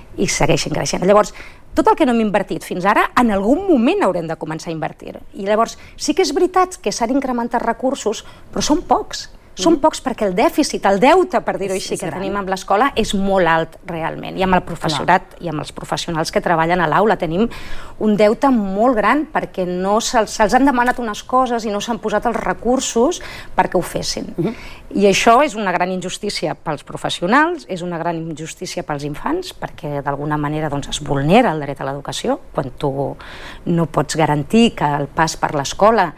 Llavors, tot el que no hem invertit fins ara, en algun moment haurem de començar a invertir. I llavors, sí que és veritat que s'han incrementat recursos, però són pocs. Són pocs perquè el dèficit, el deute, per dir-ho així, que tenim amb l'escola és molt alt realment. I amb el professorat i amb els professionals que treballen a l'aula tenim un deute molt gran perquè se'ls han demanat unes coses i no s'han posat els recursos perquè ho fessin. I això és una gran injustícia pels professionals, és una gran injustícia pels infants, perquè d'alguna manera es vulnera el dret a l'educació quan tu no pots garantir que el pas per l'escola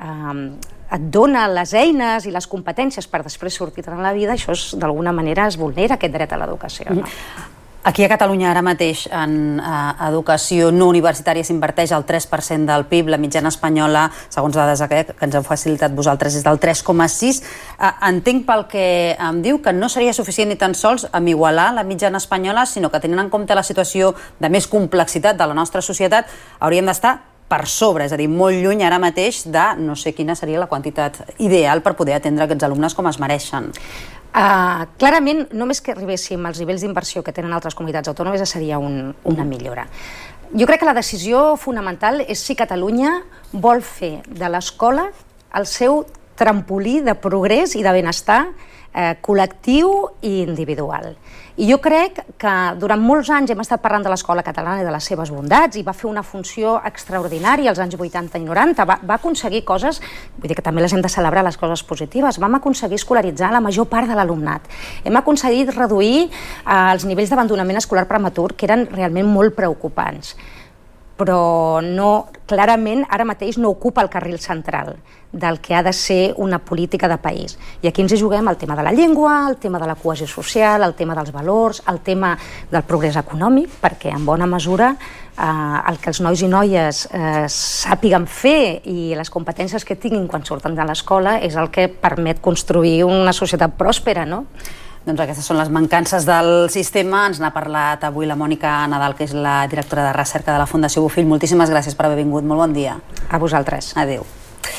et dona les eines i les competències per després sortir en la vida, això d'alguna manera es vulnera aquest dret a l'educació. Aquí a Catalunya ara mateix en educació no universitària s'inverteix el 3% del PIB, la mitjana espanyola, segons dades que ens heu facilitat vosaltres, és del 3,6%. Entenc pel que em diu que no seria suficient ni tan sols amb igualar la mitjana espanyola, sinó que tenint en compte la situació de més complexitat de la nostra societat, hauríem d'estar per sobre, és a dir, molt lluny ara mateix de no sé quina seria la quantitat ideal per poder atendre aquests alumnes com es mereixen. Clarament, només que arribéssim als nivells d'inversió que tenen altres comunitats autònomes seria una millora. Jo crec que la decisió fonamental és si Catalunya vol fer de l'escola el seu trampolí de progrés i de benestar col·lectiu i individual. I jo crec que durant molts anys hem estat parlant de l'escola catalana i de les seves bondats i va fer una funció extraordinària als anys 80 i 90. Va aconseguir coses, vull dir que també les hem de celebrar, les coses positives. Vam aconseguir escolaritzar la major part de l'alumnat. Hem aconseguit reduir els nivells d'abandonament escolar prematur, que eren realment molt preocupants. Però clarament ara mateix no ocupa el carril central del que ha de ser una política de país. I aquí ens hi juguem el tema de la llengua, el tema de la cohesió social, el tema dels valors, el tema del progrés econòmic, perquè en bona mesura el que els nois i noies sàpiguen fer i les competències que tinguin quan surten de l'escola és el que permet construir una societat pròspera, no? Doncs aquestes són les mancances del sistema. Ens n'ha parlat avui la Mònica Nadal, que és la directora de recerca de la Fundació Bofill. Moltíssimes gràcies per haver vingut. Molt bon dia. A vosaltres. Adéu.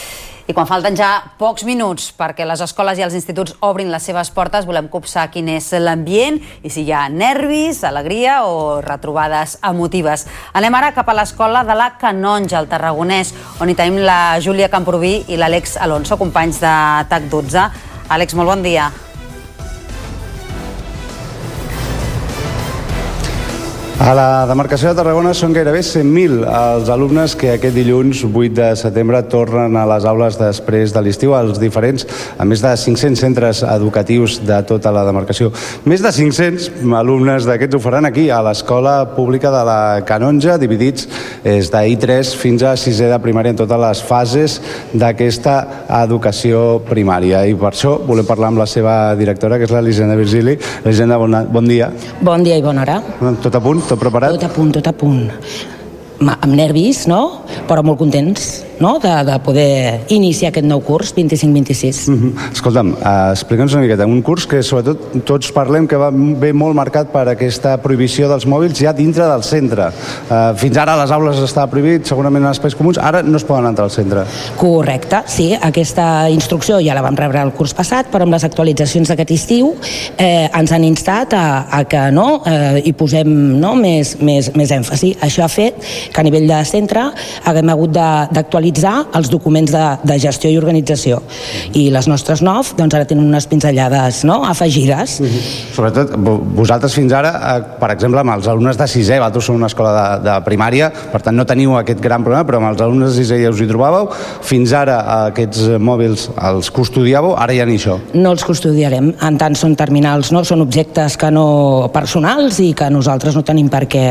I quan falten ja pocs minuts perquè les escoles i els instituts obrin les seves portes, volem copsar quin és l'ambient i si hi ha nervis, alegria o retrobades emotives. Anem ara cap a l'escola de la Canonja, al Tarragonès, on hi tenim la Júlia Camprubí i l'Àlex Alonso, companys de TAC 12. Àlex, molt bon dia. A la demarcació de Tarragona són gairebé 100.000 els alumnes que aquest dilluns 8 de setembre tornen a les aules després de l'estiu als diferents, a més de 500 centres educatius de tota la demarcació. Més de 500 alumnes d'aquests ho faran aquí, a l'escola pública de la Canonja, dividits des d'I3 fins a 6è de primària en totes les fases d'aquesta educació primària. I per això volem parlar amb la seva directora, que és l'Elisenda Virgili. Elisenda, bon dia. Bon dia i bona hora. Tot a punt? Tot preparat? Tot a punt. Amb nervis, no? Però molt contents, no? De poder iniciar aquest nou curs, 25-26. Escolta'm, explica'ns una miqueta. Un curs que sobretot tots parlem que va bé molt marcat per aquesta prohibició dels mòbils ja dintre del centre. Fins ara a les aules estava prohibit, segurament en espais comuns, ara no es poden entrar al centre. Correcte, sí. Aquesta instrucció ja la vam rebre el curs passat, però amb les actualitzacions d'aquest estiu ens han instat a que hi posem més èmfasi. Això ha fet que a nivell de centre haguem hagut d'actualitzar els documents de gestió i organització. I les nostres NOF ara tenen unes pinzellades afegides. Sobretot, vosaltres fins ara, per exemple, amb els alumnes de 6è, vosaltres sou una escola de primària, per tant no teniu aquest gran problema, però amb els alumnes de 6è ja us hi trobàveu. Fins ara aquests mòbils els custodiàveu, ara ja ni això. No els custodiarem, en tant són terminals, són objectes que no personals i que nosaltres no tenim per què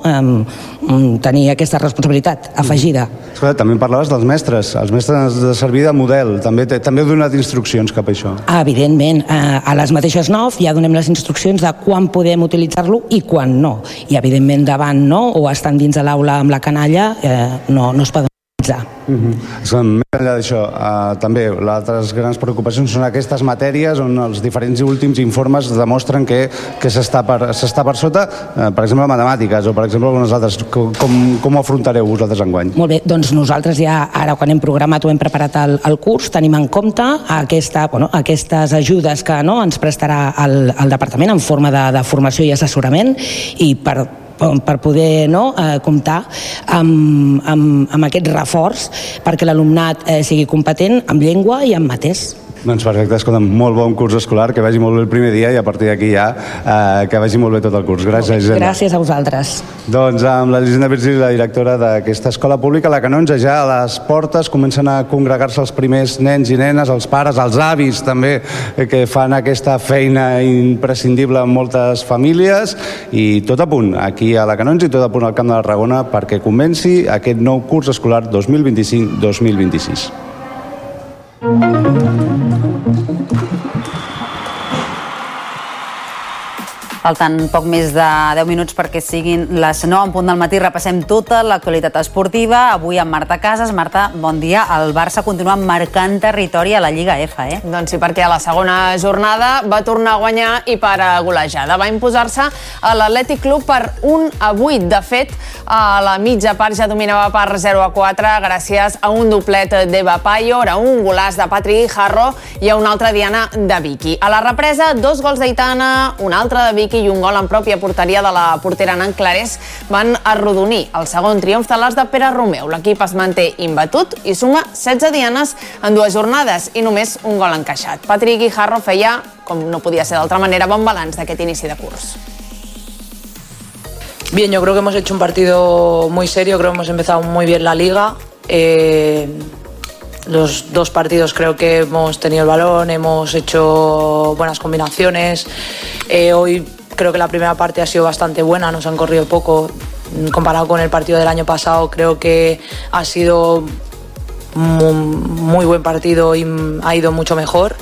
tenir aquesta responsabilitat afegida. Escolta, també parlaves dels mestres. Els mestres han de servir de model. També heu donat instruccions cap a això. Evidentment. A les mateixes NOF ja donem les instruccions de quan podem utilitzar-lo i quan no. I evidentment davant o estan dins de l'aula amb la canalla no es poden utilitzar. Més enllà d'això, també les altres grans preocupacions són aquestes matèries on els diferents i últims informes demostren que s'està per sota, per exemple matemàtiques o per exemple algunes altres. Com ho afrontareu vosaltres enguany? Molt bé, doncs nosaltres ja ara quan hem programat o hem preparat el curs tenim en compte aquestes ajudes que ens prestarà el departament en forma de formació i assessorament i per poder comptar amb aquest reforç perquè l'alumnat sigui competent en llengua i en matés. Doncs perfecte, escolta'm, molt bon curs escolar, que vagi molt bé el primer dia i a partir d'aquí ja que vagi molt bé tot el curs. Gràcies, Elisenda. Gràcies a vosaltres. Doncs amb l'Elisenda Virgili, la directora d'aquesta escola pública, la Canonja, ja a les portes comencen a congregar-se els primers nens i nenes, els pares, els avis també, que fan aquesta feina imprescindible en moltes famílies i tot a punt aquí a la Canonja i tot a punt al Camp de Tarragona perquè comenci aquest nou curs escolar 2025-2026. Falten poc més de 10 minuts perquè siguin les 9 en punt del matí. Repassem tota l'actualitat esportiva. Avui amb Marta Casas. Marta, bon dia. El Barça continua marcant territori a la Lliga F, Doncs sí, perquè a la segona jornada va tornar a guanyar i per golejada. Va imposar-se a l'Atlètic Club per 1-8. De fet, a la mitja part ja dominava per 0-4 gràcies a un doblet d'Eva Payor, a un golaç de Patrick Guijarro i a un altre Diana de Vicky. A la represa, 2 gols d'Aitana, un altre de Vicky i un gol en pròpia porteria de la portera Nan Clarés van arrodonir el segon triomf de l'As de Pere Romeu. L'equip es manté imbatut i suma 16 dianes en 2 jornades i només un gol encaixat. Patrick Guijarro feia, com no podia ser d'altra manera, bon balanç d'aquest inici de curs. Bien, yo creo que hemos hecho un partido muy serio, creo que hemos empezado muy bien la liga. Los 2 partidos creo que hemos tenido el balón, hemos hecho buenas combinaciones. Hoy creo que la primera parte ha sido bastante buena, nos han corrido poco. Comparado con el partido del año pasado, creo que ha sido muy buen partido y ha ido mucho mejor.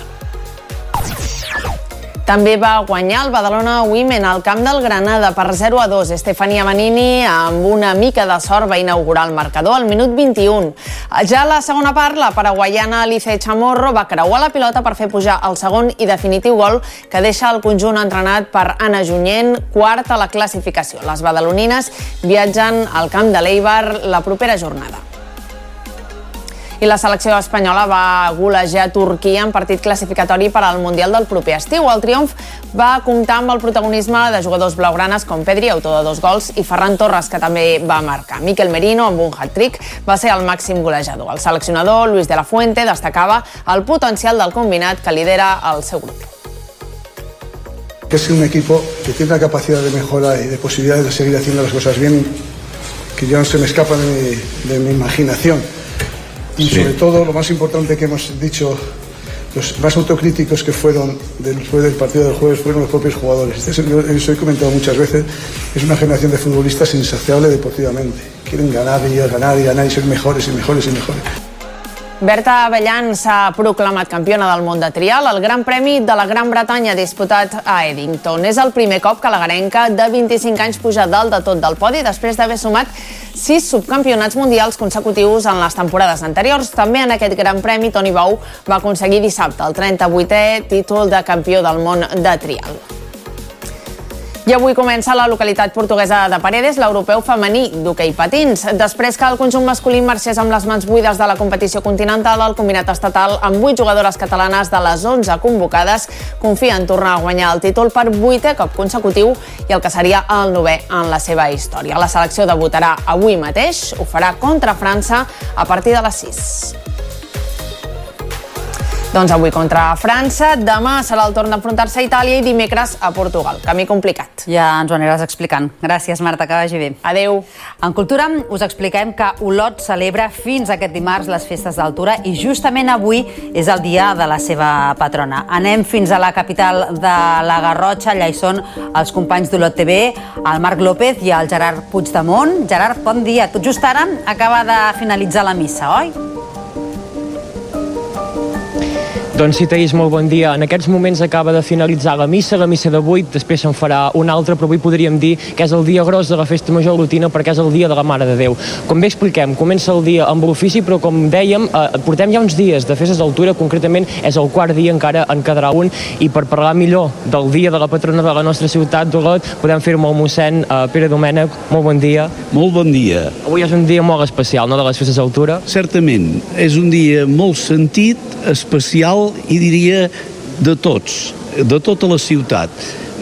També va guanyar el Badalona Women al camp del Granada per 0-2. Estefania Manini, amb una mica de sort, va inaugurar el marcador al minut 21. Ja a la segona part, la paraguaiana Alice Chamorro va creuar la pilota per fer pujar el segon i definitiu gol que deixa el conjunt entrenat per Anna Junyent, quart a la classificació. Les badalonines viatgen al camp de l'Eibar la propera jornada. i la selecció espanyola va golejar Turquia en partit classificatori per al Mundial del proper estiu. El triomf va comptar amb el protagonisme de jugadors blaugranes com Pedri, autor de 2 gols, i Ferran Torres, que també va marcar. Mikel Merino, amb un hat-trick, va ser el màxim golejador. El seleccionador Luis de la Fuente destacava el potencial del combinat que lidera el seu grup. Que es un equipo que tiene una capacidad de mejora y de posibilidades de seguir haciendo las cosas bien que ya no se me escapa de mi imaginación. Y sobre todo, lo más importante que hemos dicho, los más autocríticos que fueron después del partido del jueves fueron los propios jugadores. Eso he comentado muchas veces, es una generación de futbolistas insaciable deportivamente. Quieren ganar y ganar y ganar y ser mejores y mejores y mejores. Berta Bellan s'ha proclamat campiona del món de trial al Gran Premi de la Gran Bretanya disputat a Eddington. És el primer cop que la garenca de 25 anys puja dalt de tot del podi després d'haver sumat 6 subcampionats mundials consecutius en les temporades anteriors. També en aquest Gran Premi Toni Bou va aconseguir dissabte el 38è títol de campió del món de trial. I avui comença a la localitat portuguesa de Paredes l'europeu femení d'hoquei patins. Després que el conjunt masculí marxés amb les mans buides de la competició continental, el combinat estatal, amb 8 jugadores catalanes de les 11 convocades, confia en tornar a guanyar el títol per 8è cop consecutiu i el que seria el 9è en la seva història. La selecció debutarà avui mateix, ho farà contra França a partir de les 6. Doncs avui contra França, demà serà el torn d'enfrontar-se a Itàlia i dimecres a Portugal. Camí complicat. Ja ens ho aniràs explicant. Gràcies, Marta, que vagi bé. Adéu. En Cultura us expliquem que Olot celebra fins aquest dimarts les festes d'altura i justament avui és el dia de la seva patrona. Anem fins a la capital de la Garrotxa, allà hi són els companys d'Olot TV, el Marc López i el Gerard Puigdemont. Gerard, bon dia. Tot just ara acaba de finalitzar la missa, oi? Doncs sí, Taís, molt bon dia. En aquests moments acaba de finalitzar la missa de 8, després se'n farà una altra, però avui podríem dir que és el dia gros de la festa major olotina perquè és el dia de la Mare de Déu. Com bé expliquem, comença el dia amb l'ofici, però com dèiem, portem ja uns dies de festes d'altura, concretament és el 4è dia, encara en quedarà un, i per parlar millor del dia de la patrona de la nostra ciutat d'Olot, podem fer-ho amb el mossèn Pere Domènech. Molt bon dia. Molt bon dia. Avui és un dia molt especial, no?, de les festes d'altura. Certament, és un dia molt sentit, especial i diria de tots, de tota la ciutat.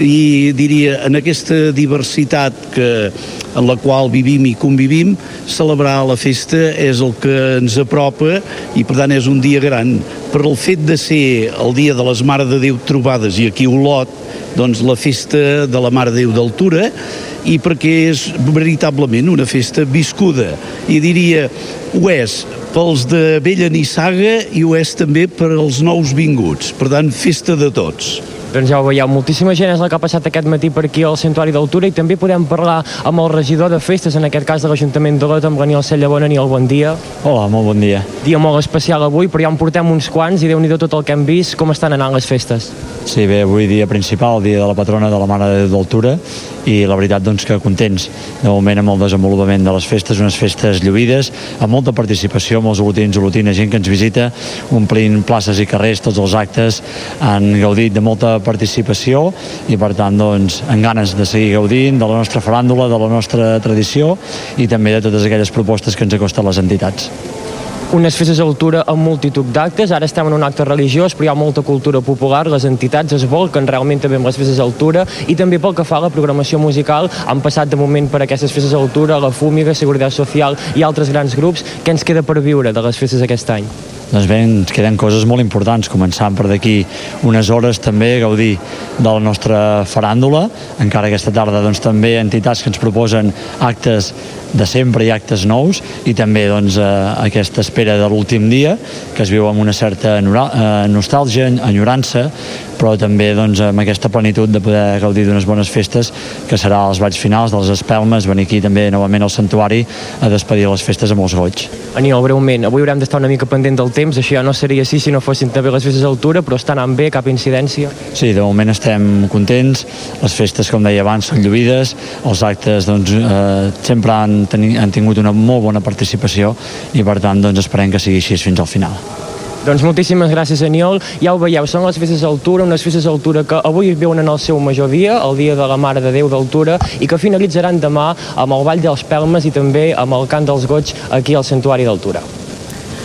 I diria, en aquesta diversitat en la qual vivim i convivim, celebrar la festa és el que ens apropa i per tant és un dia gran. Per el fet de ser el dia de les Mare de Déu trobades i aquí a Olot, doncs la festa de la Mare de Déu d'altura, i perquè és veritablement una festa viscuda. I diria, ho és pels de vella nissaga i ho és també per als nous vinguts. Per tant, festa de tots. Doncs ja ho veieu, moltíssima gent és la que ha passat aquest matí per aquí al Santuari d'Altura i també podem parlar amb el regidor de festes, en aquest cas de l'Ajuntament d'Olot, amb l'Aniol Cellabona. Aniol, bon dia. Hola, molt bon dia. Dia molt especial avui, però ja en portem uns quants i Déu-n'hi-do tot el que hem vist. Com estan anant les festes? Sí, bé, avui dia principal, dia de la patrona de la Mare de Déu d'Altura, i la veritat doncs que contents de moment amb el desenvolupament de les festes, unes festes lluïdes, amb molta participació, molts olotins, olotines, gent que ens visita, omplint places i carrers, tots els actes han gaudit de molta participació i per tant doncs amb ganes de seguir gaudint de la nostra faràndula, de la nostra tradició i també de totes aquelles propostes que ens acosten les entitats. Unes festes d'altura amb multitud d'actes, ara estem en un acte religiós, però hi ha molta cultura popular, les entitats es volquen realment també amb les festes d'altura i també pel que fa a la programació musical, han passat de moment per aquestes festes d'altura, la Fúmiga, Seguretat Social i altres grans grups. Què ens queda per viure de les festes aquest any? Doncs bé, ens queden coses molt importants, començant per d'aquí unes hores també gaudir de la nostra faràndula, encara aquesta tarda doncs també entitats que ens proposen actes de sempre i actes nous i també doncs aquesta espera de l'últim dia que es viu amb una certa nostàlgia, enyorança, però també doncs amb aquesta plenitud de poder gaudir d'unes bones festes que serà els balls finals de les espelmes, venir aquí també novament al santuari a despedir les festes amb els goig. Aniol, breument, avui haurem d'estar una mica pendent del temps, això ja no seria així si no fossin també les festes d'altura, però està anant bé, cap incidència? Sí, de moment estem contents, les festes, com deia abans, són lluïdes, els actes doncs, sempre han tingut una molt bona participació i per tant doncs, esperem que sigui així fins al final. Doncs moltíssimes gràcies, Aniol. Ja ho veieu, són les festes d'altura, unes festes d'altura que avui viuen en el seu major dia, el dia de la Mare de Déu d'Altura, i que finalitzaran demà amb el Ball dels Pelmes i també amb el Cant dels Goig aquí al Santuari d'Altura.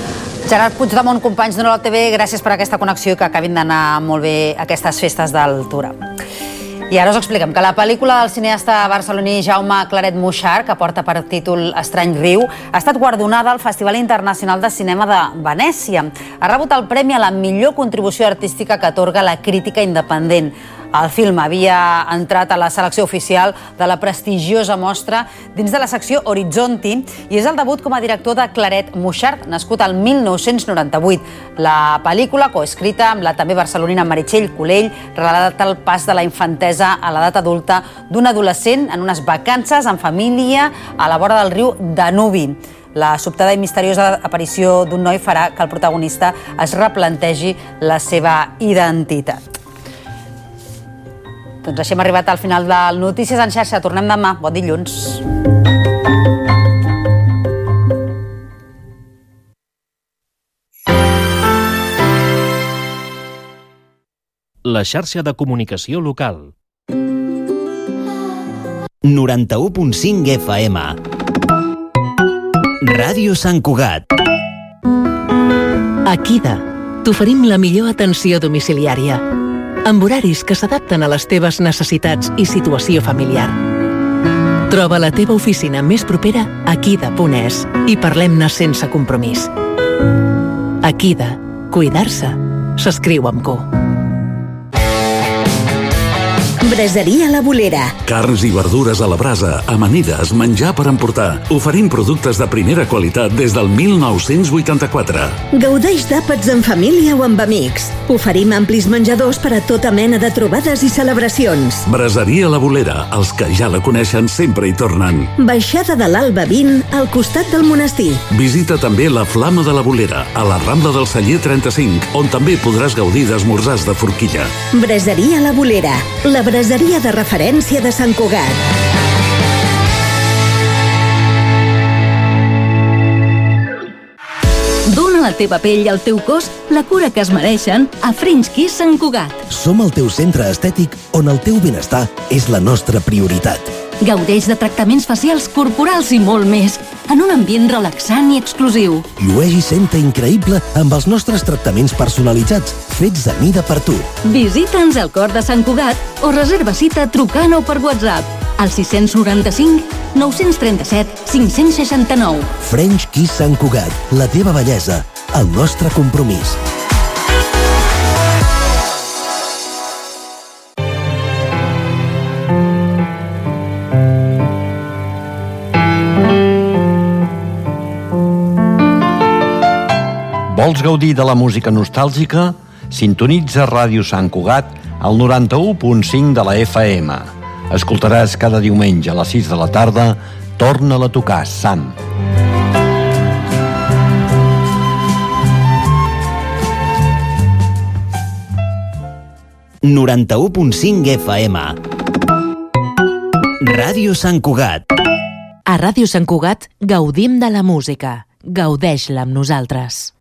Gerard Puigdemont, companys d'Ona TV, gràcies per aquesta connexió i que acabin d'anar molt bé aquestes festes d'altura. I ara us expliquem que la pel·lícula del cineasta barceloní Jaume Claret Muixart, que porta per títol Estrany riu, ha estat guardonada al Festival Internacional de Cinema de Venècia. Ha rebut el premi a la millor contribució artística que atorga la crítica independent. El film havia entrat a la selecció oficial de la prestigiosa mostra dins de la secció Horizonti i és el debut com a director de Claret Muixart, nascut al 1998. La pel·lícula, coescrita amb la també barcelonina Meritxell Colell, relata el pas de la infantesa a l'edat adulta d'un adolescent en unes vacances en família a la vora del riu Danubi. La sobtada i misteriosa aparició d'un noi farà que el protagonista es replantegi la seva identitat. Doncs així hem arribat al final del Notícies en xarxa. Tornem demà. Bon dilluns. La xarxa de comunicació local. 91.5 FM. Ràdio Sant Cugat. Akida. T'oferim la millor atenció domiciliària, amb horaris que s'adapten a les teves necessitats i situació familiar. Troba la teva oficina més propera a akida.es i parlem-ne sense compromís. Akida. Cuidar-se s'escriu amb Q. Braseria La Bolera. Carns i verdures a la brasa, amanides, menjar per emportar. Oferim productes de primera qualitat des del 1984. Gaudeix d'àpats en família o amb amics. Oferim amplis menjadors per a tota mena de trobades i celebracions. Braseria La Bolera. Els que ja la coneixen sempre hi tornen. Baixada de l'Alba 20, al costat del monestir. Visita també la Flama de la Bolera, a la Rambla del Celler 35, on també podràs gaudir d'esmorzars de forquilla. Braseria La Bolera. La braseria de referència de Sant Cugat. Dóna a la teva pell i al teu cos la cura que es mereixen a French Kiss Sant Cugat. Som el teu centre estètic on el teu benestar és la nostra prioritat. Gaudeix de tractaments facials, corporals i molt més, en un ambient relaxant i exclusiu. Llueix i senta increïble amb els nostres tractaments personalitzats, fets a mida per tu. Visita'ns al cor de Sant Cugat o reserva cita trucant o per WhatsApp al 695 937 569. French Kiss Sant Cugat, la teva bellesa, el nostre compromís. Vols gaudir de la música nostàlgica? Sintonitza Ràdio Sant Cugat al 91.5 de la FM. Escoltaràs cada diumenge a les 6 de la tarda Torna-la a tocar, Sam. FM. Ràdio Sant Cugat. A Ràdio Sant Cugat gaudim de la música. Gaudeix-la amb nosaltres.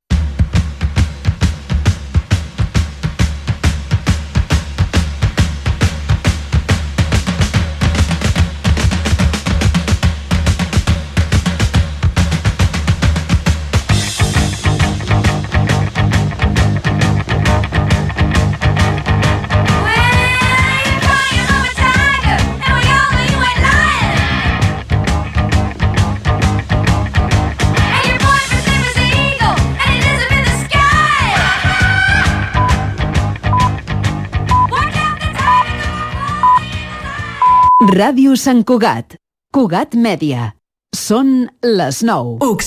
Ràdio Sant Cugat. Cugat Mèdia. Són les 9.